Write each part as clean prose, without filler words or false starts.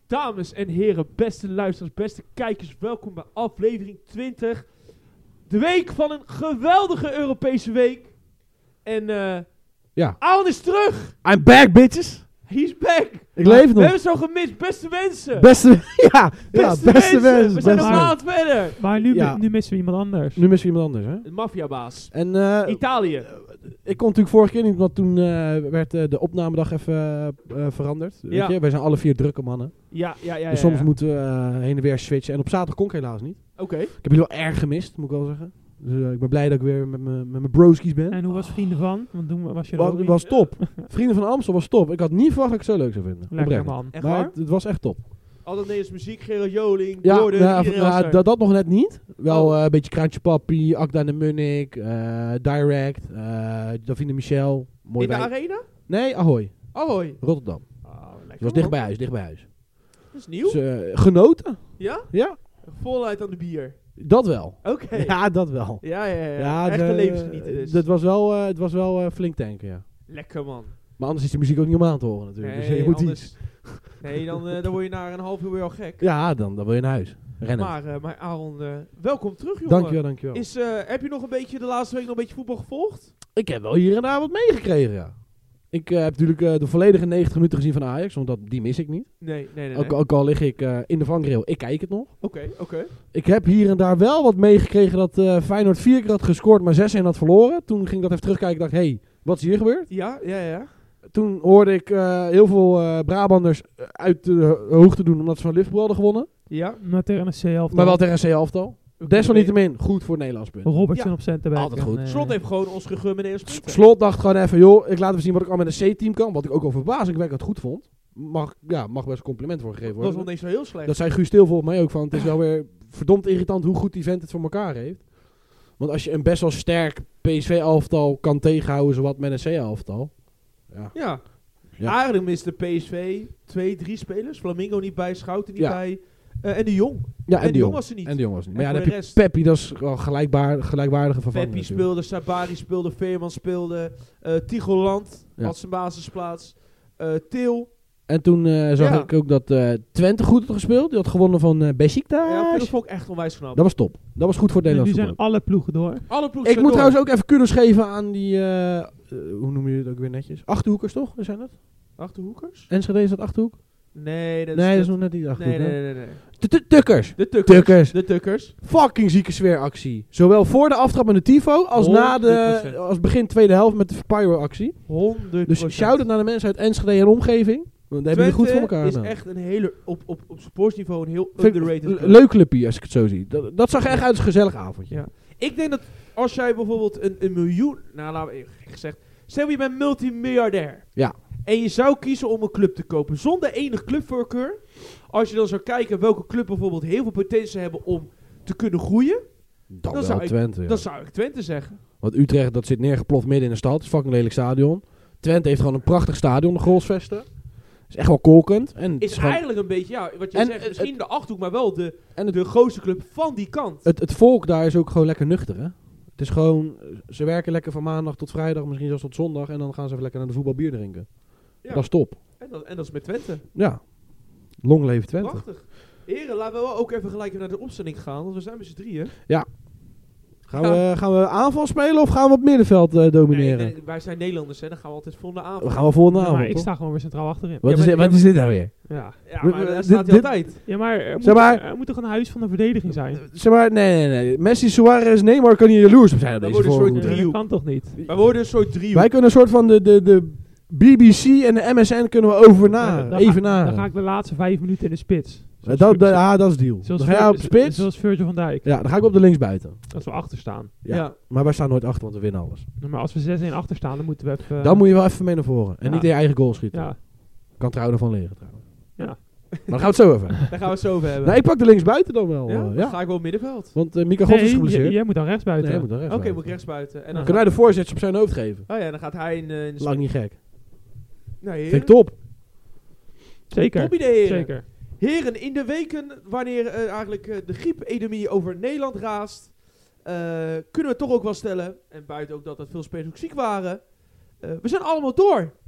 Dames en heren, beste luisteraars, beste kijkers, welkom bij aflevering 20. De week van een geweldige Europese week. En Aaron is terug. I'm back, bitches. He's back. Ik leef nog. We hebben zo gemist. Beste wensen. Beste wensen. We zijn een maand verder. Maar nu missen we iemand anders. Nu missen we iemand anders, hè? De maffiabaas. En Italië. ik kon natuurlijk vorige keer niet, want toen werd de opnamedag even veranderd. Ja. Weet je? Wij zijn alle 4 drukke mannen. Ja. Dus soms moeten we heen en weer switchen. En op zaterdag kon ik helaas niet. Oké. Ik heb jullie wel erg gemist, moet ik wel zeggen. Dus ik ben blij dat ik weer met mijn broskies ben. En hoe was Vrienden van? Want toen was je er ook Het niet. was top. Vrienden van Amstel was top. Ik had niet verwacht dat ik het zo leuk zou vinden. Lekker, Oprecht. man. Echt Maar waar? het was echt top. Altijd Nederlands muziek, Gerard Joling, Ja, Gordon, iedereen was er. dat nog net niet. Wel Oh. een beetje Kraantje Papi, Akda en de Munnik, Direct, Davine Michel. Mooi In de wijk. arena? Nee, Ahoy, Ahoy. Rotterdam. Oh, lekker. Het was dicht bij huis. Dat is nieuw. Dus, genoten. Ja? Ja, Voluit aan de bier. dat wel. Oké. Ja, dat wel. Ja. Echte levensgenieten dus. Het was wel flink tanken, ja. Lekker man. Maar anders is de muziek ook niet om aan te horen natuurlijk. Dus je moet anders- iets. Nee, dan word je na een half uur weer al gek. Ja, dan wil je naar huis. Rennen. Maar Aaron, welkom terug jongen. Dankjewel. Heb je nog een beetje de laatste week nog een beetje voetbal gevolgd? Ik heb wel hier en daar wat meegekregen, ja. Ik heb natuurlijk de volledige 90 minuten gezien van Ajax, want die mis ik niet. Nee. Ook al lig ik in de vangrail, ik kijk het nog. Oké. Ik heb hier en daar wel wat meegekregen dat Feyenoord 4 keer had gescoord, maar 6-1 had verloren. Toen ging ik dat even terugkijken en dacht, hé, wat is hier gebeurd? Ja. Toen hoorde ik heel veel Brabanders uit de hoogte doen, omdat ze van Liverpool hadden gewonnen. Ja. Maar tegen een C-elftal. Maar wel tegen C-elftal. Desalniettemin, goed voor het Nederlands punt. Robertson Ja. op centerback. Altijd goed. Slot heeft gewoon ons gegund met Nederlands punten. Slot dacht gewoon even, joh, ik laat even zien wat ik al met een C-team kan. Wat ik ook al verbazingwekkend goed vond. Mag best een compliment voor gegeven Dat was worden. nog niet zo heel slecht. Dat zei Guus Stil volgens mij ook van. Het is wel weer verdomd irritant hoe goed die vent het voor elkaar heeft. Want als je een best wel sterk PSV-elftal kan tegenhouden, zowat met een C-elftal. Ja. Ja. Aardig miste PSV 2-3 spelers. Flamingo niet bij, Schouten niet Ja. bij. En de Jong. Ja, en de Jong was er niet. En de Jong was er niet. En Maar ja, voor dan heb de je rest- Peppi, dat is wel gelijkwaardige vervanger. Peppi natuurlijk. speelde, Sabari speelde, Veerman speelde, Tigoland Ja. had zijn basisplaats, Til. En toen zag Ja. ik ook dat Twente goed had gespeeld. Die had gewonnen van Besiktas. Ja, dat vond ik echt onwijs knap. Dat was top. Dat was goed voor het Nu Nederlands zijn voetbal. alle ploegen door. Alle ploegen Ik zijn moet door. trouwens ook even kudos geven aan die, hoe noem je het ook weer netjes? Achterhoekers toch? Zijn dat? Achterhoekers? Enschede is dat Achterhoek? Nee, dat Nee, dat is is nog net niet Achterhoek. hè? nee. Tukkers. De Tukkers. Tukkers. De Tukkers. Fucking zieke sfeeractie. Zowel voor de aftrap met de tifo als na 100%. als begin tweede helft met de pyro-actie. 100%. Dus shout-out naar de mensen uit Enschede en omgeving. Want daar hebben jullie goed voor elkaar is gedaan. echt een hele, op supportsniveau een heel Vind ik underrated club. leuk clubje als ik het zo zie. Dat zag echt uit als een gezellig avondje. Ja. Ik denk dat als jij bijvoorbeeld een miljoen, nou laten we even gek gezegd, stel je bent multimiljardair. Ja. En je zou kiezen om een club te kopen zonder enig clubvoorkeur. Als je dan zou kijken welke club bijvoorbeeld heel veel potentie hebben om te kunnen groeien, Dan Dan wel zou ik- Twente. Ja. dan zou ik Twente zeggen. Want Utrecht dat zit neergeploft midden in de stad. Het is een fucking lelijk stadion. Twente heeft gewoon een prachtig stadion, de Grolsvesten. Is echt wel kolkend. En het Is gewoon- eigenlijk een beetje, ja, wat je En zegt, misschien de Achterhoek, maar wel de en de grootste club van die kant. het volk daar is ook gewoon lekker nuchter, hè? Het is gewoon, ze werken lekker van maandag tot vrijdag, misschien zelfs tot zondag. En dan gaan ze even lekker naar de voetbal bier drinken. Ja. Dat is top. En dat is met Twente. Ja. Long leven Twente. Prachtig. Heren, laten we wel ook even gelijk naar de opstelling gaan, want we zijn met z'n drieën. Gaan we aanval spelen of gaan we op middenveld domineren? Nee, wij zijn Nederlanders, hè. Dan gaan we altijd vol naar We aanval. gaan wel volgende Ja, avond, maar ik toch? sta gewoon weer centraal achterin. Wat, Ja, is maar- dit, wat is dit nou weer? Ja. Ja, maar daar dit- staat hij dit- altijd. Ja, maar er moet, Zeg maar- er moet toch een huis van de verdediging zijn? Zeg maar, nee. Messi, Suarez, Neymar kan hier jaloers op zijn op Dan deze wordt een soort voorhoede. driehoek. Dat kan toch niet? Wij worden een soort driehoek. Wij kunnen een soort van de BBC en de MSN kunnen we over Dan evenaren. ga ik de laatste 5 minuten in de spits. Dat is deal. Zoals Dan ga je op spits. Zoals Virgil van Dijk. Ja, dan ga ik op de linksbuiten. Als we achter staan. Ja. Ja. Maar wij staan nooit achter, want we winnen alles. Maar als we 6-1 achter staan, dan moeten we even... Dan moet je wel even mee naar voren. En ja. niet in je eigen goal schieten. Ja. Kan trouwens van leren trouwens. Ja. Maar dan gaan we het zo even. Daar gaan we het zo over hebben. Nee, ik pak de linksbuiten dan wel. Ja? Ja, Dan ga ik wel op middenveld. Want Mika Gods is Nee, geblesseerd. jij moet dan rechts buiten. Nee, hij moet dan Oké, rechts moet ik buiten. rechtsbuiten. En Ja. dan Kunnen wij de voorzets op zijn hoofd geven? Oh ja, dan gaat hij in de Lang niet gek. Nou, heren. Vind ik top. Zeker. Top idee, heren. Zeker. Heren, in de weken wanneer eigenlijk de griepepidemie over Nederland raast, kunnen we toch ook wel stellen, en buiten ook dat er veel spelers ook ziek waren, we zijn allemaal door.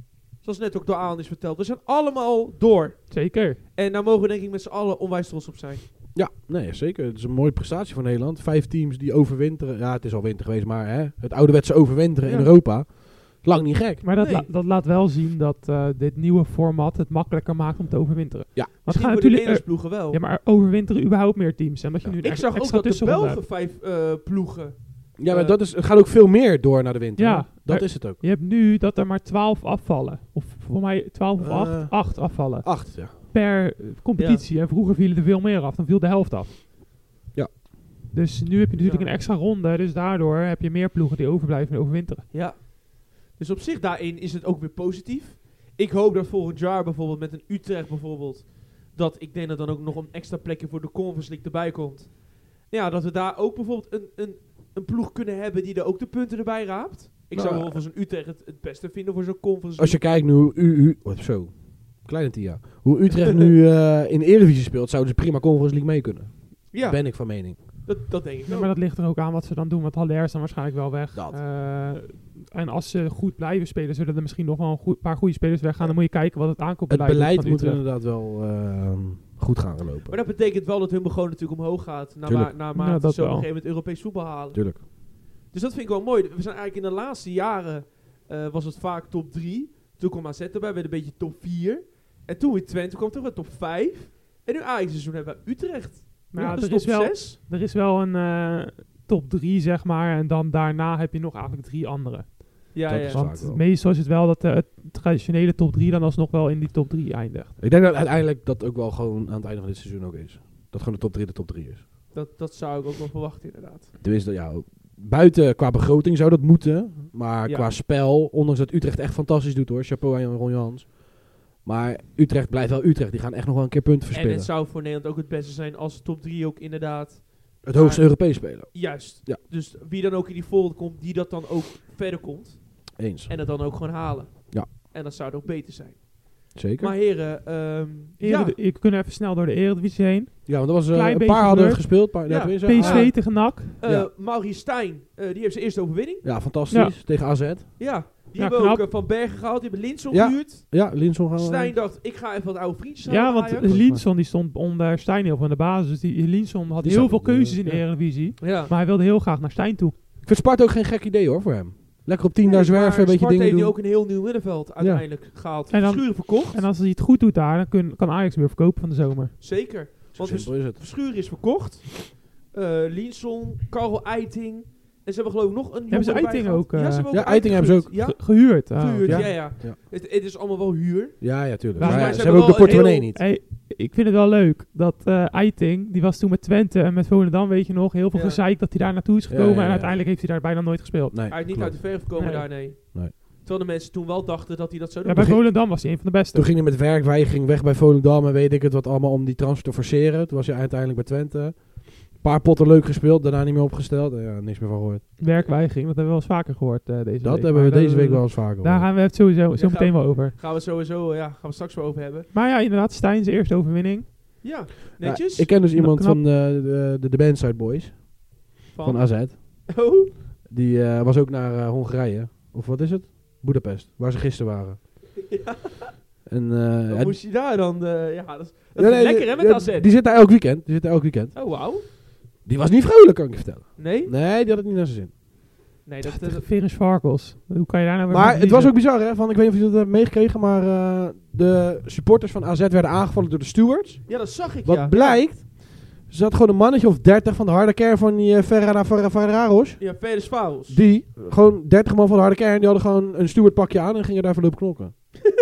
Zoals net ook door Alan is verteld. We zijn allemaal door. Zeker. En daar mogen we denk ik met z'n allen onwijs trots op zijn. Ja, nee, zeker. Het is een mooie prestatie van Nederland. 5 teams die overwinteren. Ja, het is al winter geweest, maar het ouderwetse overwinteren in Europa. Lang niet gek. Maar dat, Nee. dat laat wel zien dat dit nieuwe format het makkelijker maakt om te overwinteren. Ja. Want Misschien gaan voor de natuurlijk, Nederlandsploegen wel. ja, maar overwinteren überhaupt meer teams. En dat je nu een Ik zag ook extra dat de tussenronde Belgen hebt. 5 ploegen. Ja, maar dat is, het gaat ook veel meer door naar de winter. Ja, hè? Dat maar- is het ook. Je hebt nu dat er maar 12 afvallen. Of voor mij 12 of 8. 8 afvallen. 8, ja. Per competitie. En vroeger vielen er veel meer af. Dan viel de helft af. Ja. Dus nu heb je natuurlijk Ja. een extra ronde. Dus daardoor heb je meer ploegen die overblijven en overwinteren. Ja. Dus op zich daarin is het ook weer positief. Ik hoop dat volgend jaar bijvoorbeeld met een Utrecht bijvoorbeeld, dat ik denk dat dan ook nog een extra plekje voor de Conference League erbij komt. Ja, dat we daar ook bijvoorbeeld een ploeg kunnen hebben die er ook de punten erbij raapt. Ik Nou, zou wel voor zo'n Utrecht het beste vinden voor zo'n Conference Als je League. kijkt nu hoe kleine Tia. Hoe Utrecht nu in de Eredivisie speelt, zouden ze prima Conference League mee kunnen. Ja, Ben ik van mening. dat denk ik Ja, wel. maar dat ligt er ook aan wat ze dan doen. Want Haller is dan waarschijnlijk wel weg. Dat. En als ze goed blijven spelen, zullen er misschien nog wel een paar goede spelers weggaan. Dan moet je kijken wat het Het aankoopbeleid is beleid van moet Utrecht. inderdaad wel goed gaan lopen. Maar dat betekent wel dat hun begroting natuurlijk omhoog gaat. Tuurlijk. Naarmate Ja, dat ze op een wel. gegeven moment Europees voetbal halen. Tuurlijk. Dus dat vind ik wel mooi. We zijn eigenlijk in de laatste jaren was het vaak top 3. Toen kwam AZ erbij, werd een beetje top 4. En toen weer Twente kwam toch weer top 5. En nu Ajax seizoen hebben we Utrecht. Maar ja, dat er is is top wel- 6. Er is wel een top 3, zeg maar. En dan daarna heb je nog eigenlijk 3 andere. Ja, Dat ja. is waar. Want vaak wel. meestal is het wel dat de traditionele top 3 dan alsnog wel in die top 3 eindigt. Ik denk dat uiteindelijk dat ook wel gewoon aan het einde van dit seizoen ook is. Dat gewoon de top 3 is. Dat zou ik ook wel verwachten inderdaad. Tenminste, ja, buiten qua begroting zou dat moeten. Maar Ja. qua spel, ondanks dat Utrecht echt fantastisch doet hoor. Chapeau aan Ron Jans. Maar Utrecht blijft wel Utrecht. Die gaan echt nog wel een keer punten En verspillen. het zou voor Nederland ook het beste zijn als de top 3 ook inderdaad... Het hoogste Europees spelen. Juist. Ja. Dus wie dan ook in die volgende komt, die dat dan ook verder komt. Eens. En het dan ook gewoon halen. Ja. En dat zou ook beter zijn. Zeker. Maar heren, ja. Je kunt even snel door de Eredivisie heen. Ja, want er was Klein een beetje paar hadden gebeurd. gespeeld. Ja. PSV tegen NAC. Ja. Maurice Stijn, die heeft zijn eerste overwinning. Ja, fantastisch. Ja. Tegen AZ. Ja, die Ja, hebben knap. ook Van Bergen gehaald. Die hebben Linson Ja. gehuurd. Ja, Linson gaan Stijn dacht, ik ga even wat oude vriendjes Ja, halen want bij Ajax. Linson die stond onder Stijn heel veel aan de basis. Dus die Linson had Die heel zat veel op de- keuzes in de ja. Eredivisie. Ja. Maar hij wilde heel graag naar Stijn toe. Ik vind Sparta ook geen gek idee hoor voor hem. Lekker op 10 daar Nee, zwerven, maar een beetje Sparta dingen heeft doen. nu ook een heel nieuw middenveld uiteindelijk gehaald. En dan- Verschuren verkocht. En als hij het goed doet daar, dan kan Ajax weer verkopen van de zomer. Zeker. Zo Want simpel is het. Verschuren is verkocht. Linson, Karel Eiting. En ze hebben geloof ik nog een Hebben ze jongen Eiting erbij ook, gehad. Ja, ze hebben ja, ook Eiting hebben ze gehuurd. Ja, Gehuurd. Ah, gehuurd, oké. ja. Ja. Het is allemaal wel huur. Ja, ja, tuurlijk. Ja, Maar maar ja, ze ze hebben hebben ook de wel een portemonnee heel- niet. Hey, ik vind het wel leuk dat Eiting, die was toen met Twente en met Volendam, weet je nog, heel veel Ja. gezeik dat hij daar naartoe is gekomen. ja, ja. En uiteindelijk heeft hij daar bijna nooit gespeeld. Nee, Hij is niet klopt. uit de verf gekomen Nee. daar, nee. Nee. Terwijl de mensen toen wel dachten dat hij dat zou Ja, doen. bij Volendam was hij een van de beste. Toen ging hij met werkweigering weg bij Volendam en weet ik het wat allemaal om die transfer te forceren. Toen was hij uiteindelijk bij Twente. Een paar potten leuk gespeeld, daarna niet meer opgesteld. Ja, niks meer van gehoord. Werkweigering, dat hebben we wel eens vaker gehoord deze week. Dat hebben we Maar deze daar- week wel eens vaker Daar gehoord. gaan we het sowieso zo Ja, meteen wel over. Gaan we sowieso, gaan we straks wel over hebben. Maar ja, inderdaad, Stijn zijn eerste overwinning. Ja, Ja, netjes. ik ken dus iemand Knap. van de Bandside Boys van AZ. Oh, Die was ook naar Hongarije. Of wat is het? Boedapest, waar ze gisteren waren. ja. En, Dan ja, moest je daar dan... dat is ja, nee, lekker hè, met ja, AZ. Die zit daar elk weekend. Oh, wauw. Die was niet vrolijk, kan ik je vertellen. Nee? Nee, die had het niet naar zijn zin. Nee, dat... Tegen Ferenc Varkels. Hoe kan je daar nou weer Maar van het was ook verliezen? bizar, hè? Van, ik weet niet of je dat hebt meegekregen, maar de supporters van AZ werden aangevallen door de stewards. Ja, dat zag ik, Wat ja. blijkt, er zat gewoon een mannetje of 30 van de harde kern van die Ferraros. Ja, Fedes Fouls. Die, gewoon 30 man van de harde kern, die hadden gewoon een stewardpakje aan en gingen daarvoor lopen knokken.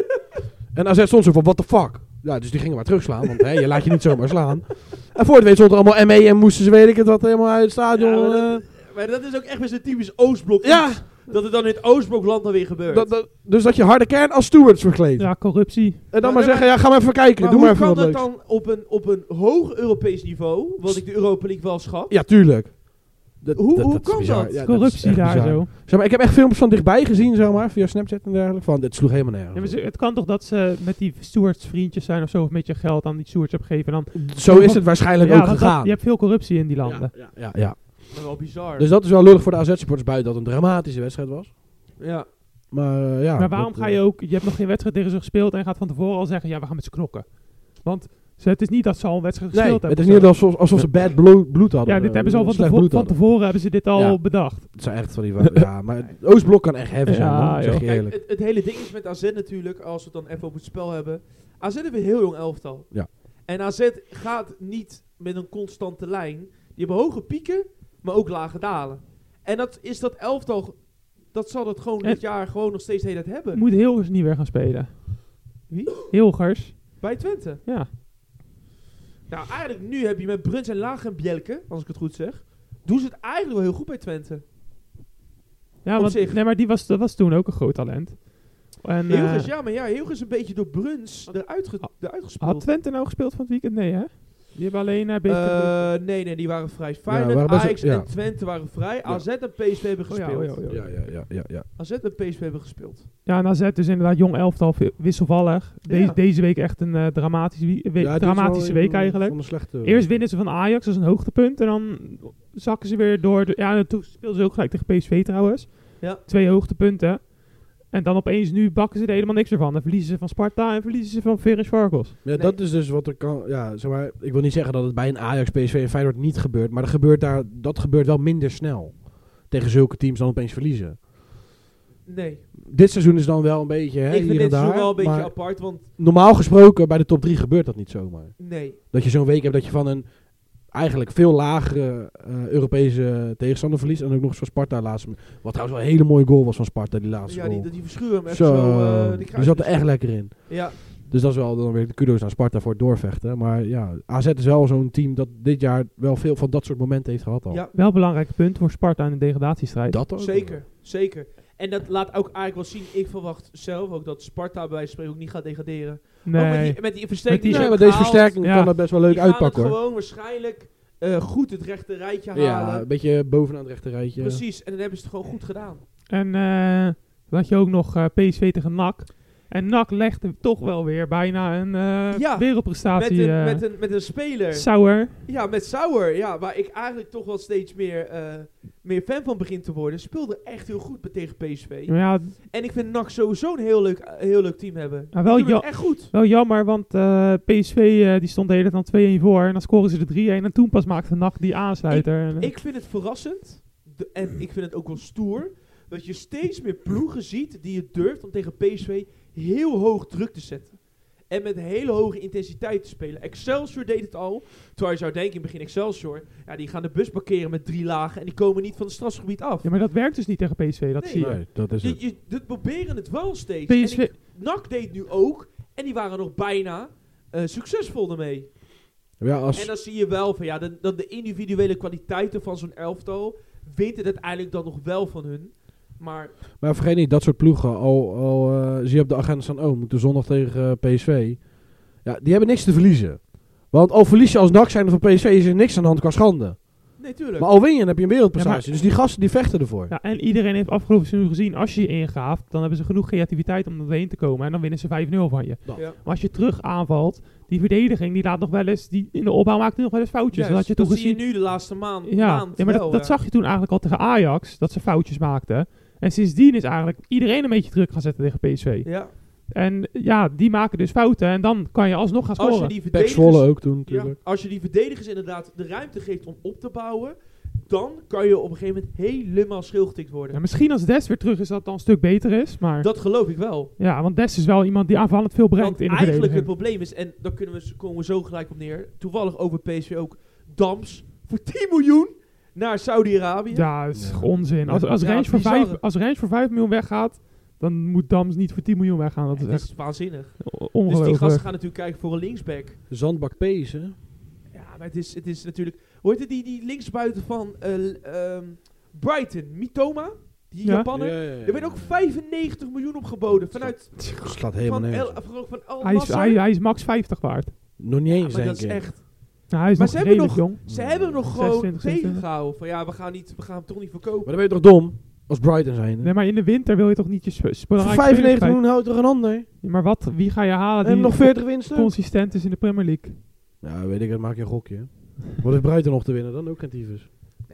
En AZ stond zo van, what the fuck? Ja, dus die gingen maar terugslaan, want hè, je laat je niet zomaar slaan. En voor het weet stond er allemaal ME en moesten ze, weet ik het, wat helemaal uit het stadion. Ja, maar dat is ook echt weer zo'n typisch Oostblok. Ja. iets. Dat het dan in het Oostblokland dan weer gebeurt. Dus dat je harde kern als stewards verkleedt. Ja, corruptie. En dan Maar- maar zeggen, ja, ga maar even kijken, maar doe hoe maar even kan wat dat leuks. dan op een hoog Europees niveau, wat ik de Europa League wel schat, Ja, tuurlijk. Hoe is kan bizar. dat? Ja, is Corruptie echt daar bizar. zo. Zeg maar, ik heb echt filmpjes van dichtbij gezien, zeg maar, via Snapchat en dergelijke. Van, dit sloeg helemaal nergens. Ja, maar het kan toch dat ze met die stewards vriendjes zijn of zo, of met je geld aan die stewards hebben gegeven. Dan, Zo is het waarschijnlijk ook want gegaan. je hebt veel corruptie in die landen. Ja. dat is wel bizar. Dus dat is wel lullig voor de AZ-supporters buiten dat het een dramatische wedstrijd was. Ja. Maar ja. Maar waarom ga je ook... Je hebt nog geen wedstrijd tegen ze gespeeld en je gaat van tevoren al zeggen... Ja, we gaan met ze knokken. Want het is niet dat ze al een wedstrijd gespeeld hebben. Het is niet alsof ze bad bloed hadden. Ja, dit hebben ze al van tevoren hebben ze dit al bedacht. Het zijn echt van die... ja, maar het Oostblok kan echt heavy zijn, man. Zeg je eerlijk. Kijk, het hele ding is met AZ natuurlijk, als we het dan even op het spel hebben. AZ heeft een heel jong elftal. Ja. En AZ gaat niet met een constante lijn. Die hebben hoge pieken, maar ook lage dalen. En dat elftal, dat zal het gewoon dit jaar gewoon nog steeds de hele tijd hebben. Moet Hilgers niet weer gaan spelen? Wie? Hilgers. Bij Twente. Ja. Nou, eigenlijk nu heb je met Bruns en Laag en Bjelke, als ik het goed zeg, doen ze het eigenlijk wel heel goed bij Twente. Ja, maar dat was toen ook een groot talent. En, Hilgers, Hilgers is een beetje door Bruns eruit gespeeld. Had Twente nou gespeeld van het weekend? Nee, hè? Die hebben alleen... Nee, die waren vrij. Feyenoord, Ajax en Twente waren vrij. Ja. AZ en PSV hebben gespeeld. Ja. AZ en PSV hebben gespeeld. Ja, en AZ is inderdaad jong elftal, wisselvallig. Deze week echt een dramatische week eigenlijk. Eerst winnen ze van Ajax, dat is een hoogtepunt. En dan zakken ze weer door. En toen speelden ze ook gelijk tegen PSV trouwens. Ja. 2 hoogtepunten. En dan opeens nu bakken ze er helemaal niks ervan. Dan verliezen ze van Sparta en verliezen ze van Ferencváros. Ja, nee. Dat is dus wat er kan... Ja, zeg maar, ik wil niet zeggen dat het bij een Ajax, PSV en Feyenoord niet gebeurt. Maar dat gebeurt wel minder snel. Tegen zulke teams dan opeens verliezen. Nee. Dit seizoen is dan wel een beetje... Ik vind dit seizoen wel een beetje apart, want... Normaal gesproken, bij de top 3 gebeurt dat niet zomaar. Nee. Dat je zo'n week hebt dat je van een eigenlijk veel lagere Europese tegenstander verliest. En ook nog eens van Sparta laatst. Wat trouwens wel een hele mooie goal was van Sparta, die laatste goal. Ja, die verschuren hem echt zo. Die zat er echt lekker in. Ja. Dus dat is wel dan weer de kudo's aan Sparta voor het doorvechten. Maar ja, AZ is wel zo'n team dat dit jaar wel veel van dat soort momenten heeft gehad al. Ja. Wel een belangrijke punt voor Sparta in de degradatiestrijd. Dat ook. Zeker. En dat laat ook eigenlijk wel zien. Ik verwacht zelf ook dat Sparta bij wijze van spreken ook niet gaat degraderen. Nee. Met die versterking. Met deze versterking kan dat best wel leuk uitpakken, hoor. Gewoon waarschijnlijk goed het rechte rijtje halen. Ja, een beetje bovenaan het rechte rijtje. Precies, en dan hebben ze het gewoon goed gedaan. En dan had je ook nog PSV tegen NAC. En NAC legde toch wel weer bijna een wereldprestatie. Met een speler. Sauer. Ja, met Sauer. Ja, waar ik eigenlijk toch wel steeds meer fan van begin te worden. Speelde echt heel goed tegen PSV. Ja, en ik vind NAC sowieso een heel leuk team hebben. Ja, echt goed. Wel jammer, want PSV die stond de hele tijd 2-1 voor. En dan scoren ze de 3-1. En toen pas maakte NAC die aansluiter. Ik vind het verrassend. En ik vind het ook wel stoer. Dat je steeds meer ploegen ziet die het durft om tegen PSV heel hoog druk te zetten. En met hele hoge intensiteit te spelen. Excelsior deed het al. Terwijl je zou denken in het begin Excelsior. Ja, die gaan de bus parkeren met 3 lagen. En die komen niet van het strafgebied af. Ja, maar dat werkt dus niet tegen PSV. Dat zie je. Nee, dat is het. Je proberen het wel steeds. PSV... NAC deed nu ook. En die waren nog bijna succesvol ermee. Ja, en dan zie je wel van dat de individuele kwaliteiten van zo'n elftal wint het uiteindelijk dan nog wel van hun. Maar vergeet niet, dat soort ploegen, zie je op de agenda staan, moeten zondag tegen PSV. Ja, die hebben niks te verliezen. Want al verlies je als NAC zijn van PSV, is er niks aan de hand qua schande. Nee, tuurlijk. Maar al win je, dan heb je een wereldprestatie. Dus die gasten die vechten ervoor. Ja, en iedereen heeft afgelopen seizoen gezien, als je je ingaaft, dan hebben ze genoeg creativiteit om erheen te komen. En dan winnen ze 5-0 van je. Ja. Maar als je terug aanvalt, die verdediging, die laat nog wel eens, die in de opbouw maakt nog wel eens foutjes. Yes, dat zie je nu de laatste maand. Ja, maar dat zag je toen eigenlijk al tegen Ajax, dat ze foutjes maakten. En sindsdien is eigenlijk iedereen een beetje druk gaan zetten tegen PSV. Ja. En ja, die maken dus fouten en dan kan je alsnog gaan scoren. Als je die verdedigers, Zwolle ook toen natuurlijk. Als je die verdedigers inderdaad de ruimte geeft om op te bouwen, dan kan je op een gegeven moment helemaal schilgetikt worden. Ja, misschien als Des weer terug is dat dan een stuk beter is, maar... Dat geloof ik wel. Ja, want Des is wel iemand die aanvallend veel brengt in de verdediging. Eigenlijk het probleem is, en daar komen we zo gelijk op neer, toevallig over PSV ook, Dams voor 10 miljoen naar Saudi-Arabië. Ja, dat is onzin. Als Range voor 5 miljoen weggaat, dan moet Dams niet voor 10 miljoen weggaan. Dat is echt waanzinnig. Ongelooflijk. Dus die gasten gaan natuurlijk kijken voor een linksback. Zandbak Pees, hè? Ja, maar het is natuurlijk... Hoe heet het, die linksbuiten van Brighton? Mitoma? Die Japaner? Ja. Er werd ook 95 miljoen opgeboden vanuit... Dat slaat helemaal nergens. Van Al Nassr. Hij is max 50 waard. Nog niet eens, maar denk dat is echt... Nou, hij is maar nog redelijk jong. Ze hebben nog gewoon tegengehouden. Van we gaan hem toch niet verkopen. Maar dan ben je toch dom? Als Brighton zijn. Nee, maar in de winter wil je toch niet je voor 95 miljoen houdt er een ander. Ja, maar wie ga je halen die nog 40 winsten? Consistent is in de Premier League? Nou, weet ik, dan maak je een gokje. Wat heeft Brighton nog te winnen? Dan ook geen tyfus.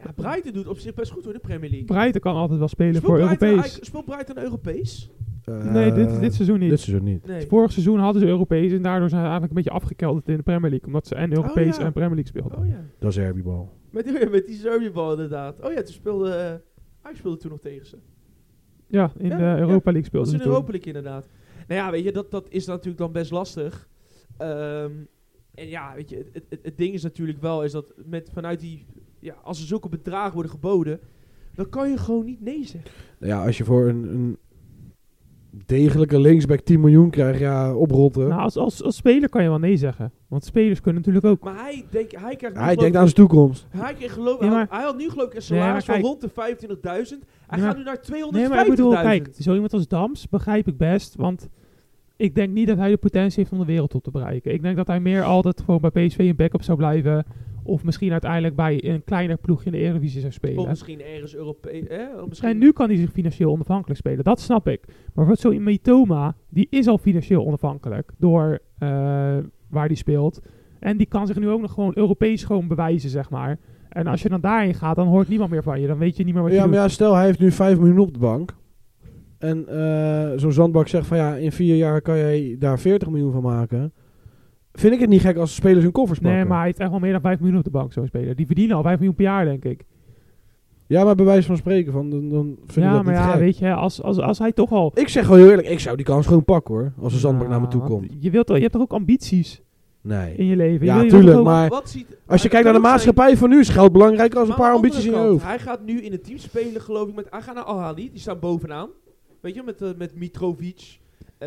Ja, Brighton doet op zich best goed hoor, de Premier League. Brighton kan altijd wel spelen voor Europees. Speelt Brighton Europees? Nee, dit seizoen niet. Dit seizoen niet. Nee. Vorig seizoen hadden ze Europees en daardoor zijn ze eigenlijk een beetje afgekelderd in de Premier League. Omdat ze en Europees en Premier League speelden. Oh ja. Dat is Herbie-bal. Met die Serbie-bal inderdaad. Oh ja, toen speelde... Hij speelde toen nog tegen ze. Ja, in de Europa League speelde ze in de Europa League inderdaad. Nou ja, weet je, dat is natuurlijk dan best lastig. En ja, weet je, het ding is natuurlijk wel, is dat vanuit die... Ja, als er zulke bedragen worden geboden, dan kan je gewoon niet nee zeggen. Ja, als je voor een degelijke linksback 10 miljoen krijgt, oprotten. Nou, als speler kan je wel nee zeggen. Want spelers kunnen natuurlijk ook... Maar hij denkt aan zijn toekomst. Hij had nu geloof ik een salaris van rond de 25.000. Hij gaat nu naar 250.000. Nee, maar ik bedoel, kijk, zo iemand als Dams begrijp ik best, want ik denk niet dat hij de potentie heeft om de wereldtop te bereiken. Ik denk dat hij meer altijd gewoon bij PSV een backup zou blijven. Of misschien uiteindelijk bij een kleiner ploegje in de Eredivisie zou spelen. Of misschien ergens Europees. En nu kan hij zich financieel onafhankelijk spelen. Dat snap ik. Maar wat zo in Mitoma, die is al financieel onafhankelijk door waar die speelt. En die kan zich nu ook nog gewoon Europees gewoon bewijzen, zeg maar. En als je dan daarin gaat, dan hoort niemand meer van je. Dan weet je niet meer wat je doet. Maar ja, stel hij heeft nu 5 miljoen op de bank. En zo'n Zandbak zegt van in 4 jaar kan jij daar 40 miljoen van maken. Vind ik het niet gek als spelers hun koffers pakken? Nee, maar hij heeft echt wel meer dan 5 miljoen op de bank, zo'n speler. Die verdienen al 5 miljoen per jaar, denk ik. Ja, maar bij wijze van spreken, dan vind ik dat niet gek. Weet je, als hij toch al... Ik zeg gewoon heel eerlijk, ik zou die kans gewoon pakken hoor. Als een Zandbak naar me toe komt. Je hebt toch ook ambities in je leven? Ja, tuurlijk, maar als je kijkt naar de maatschappij van nu, is geld belangrijker als een paar ambities in je hoofd. Hij gaat nu in het team spelen, geloof ik. Hij gaat naar Al-Ahly, die staan bovenaan. Weet je, met Mitrovic.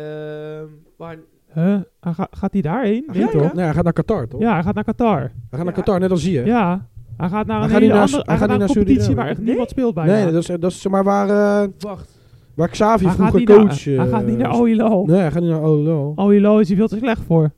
Gaat hij daarheen? Nee, hij gaat naar Qatar, toch? Ja, hij gaat naar Qatar. Hij gaat naar Qatar, net als Ziyech. Ja, hij gaat naar een competitie waar echt niemand speelt bij. Nee, dat is maar waar... Wacht. Waar Xavi vroeger coach... Hij gaat niet naar Al Hilal. Nee, hij gaat niet naar Al Hilal. Al Hilal is hij veel te slecht voor.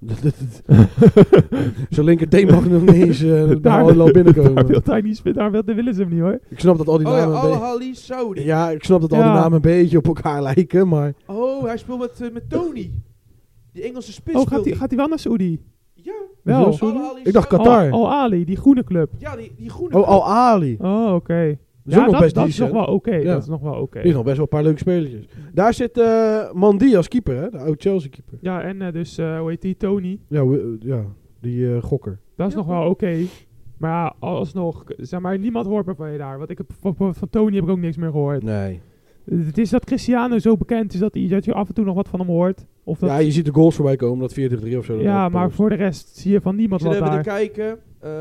Zo'n linkerteen mag nog niet eens bij Al Hilal binnenkomen. Daar willen ze hem niet hoor. Ik snap dat al die namen... Al-Ahly Saudi. Ja, ik snap dat al die namen een beetje op elkaar lijken, maar... Oh, hij speelt met Tony. Die Engelse spits. Oh, gaat hij wel naar Saudi? Ja. Wel. Ik dacht Qatar. Al-Ahly, die groene club. Ja, die groene club. Oh, Al-Ahly. Oh, oké. Dat is nog wel oké. Dat is nog wel oké. Die is nog best wel een paar leuke spelertjes. Daar zit Mandi als keeper, hè? De oud Chelsea keeper. Ja, en dus, hoe heet die? Tony. Ja, die gokker. Dat is nog wel oké. Maar ja, alsnog, zeg maar, niemand hoort meer van je daar. Want ik heb van Tony heb ik ook niks meer gehoord. Nee. Het is dat Cristiano zo bekend is dat je af en toe nog wat van hem hoort. Of dat je ziet de goals voorbij komen, dat 40-3 of zo. Ja, maar voor de rest zie je van niemand wat daar. We even kijken.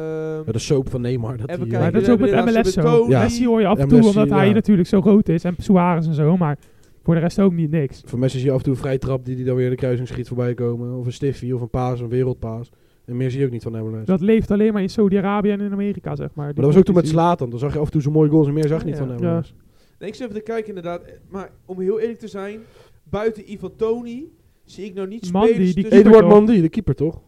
De soap van Neymar. Maar dat is ook met MLS zo. Messi hoor je af en toe, omdat hij natuurlijk zo groot is. En Suarez en zo, maar voor de rest ook niet niks. Voor Messi zie je af en toe een vrije trap die dan weer in de kruising schiet voorbij komen. Of een stiffie, of een paas, een wereldpaas. En meer zie je ook niet van MLS. Dat leeft alleen maar in Saudi-Arabië en in Amerika, zeg maar. Maar dat was ook toen met Zlatan. Dan zag je af en toe zo'n mooie goals en meer zag je niet van MLS. Ja. Nee, ik zit even te kijken inderdaad. Maar om heel eerlijk te zijn, buiten Ivan Tony zie ik nou niet spelers tussen... Eduard Mandi, de keeper toch?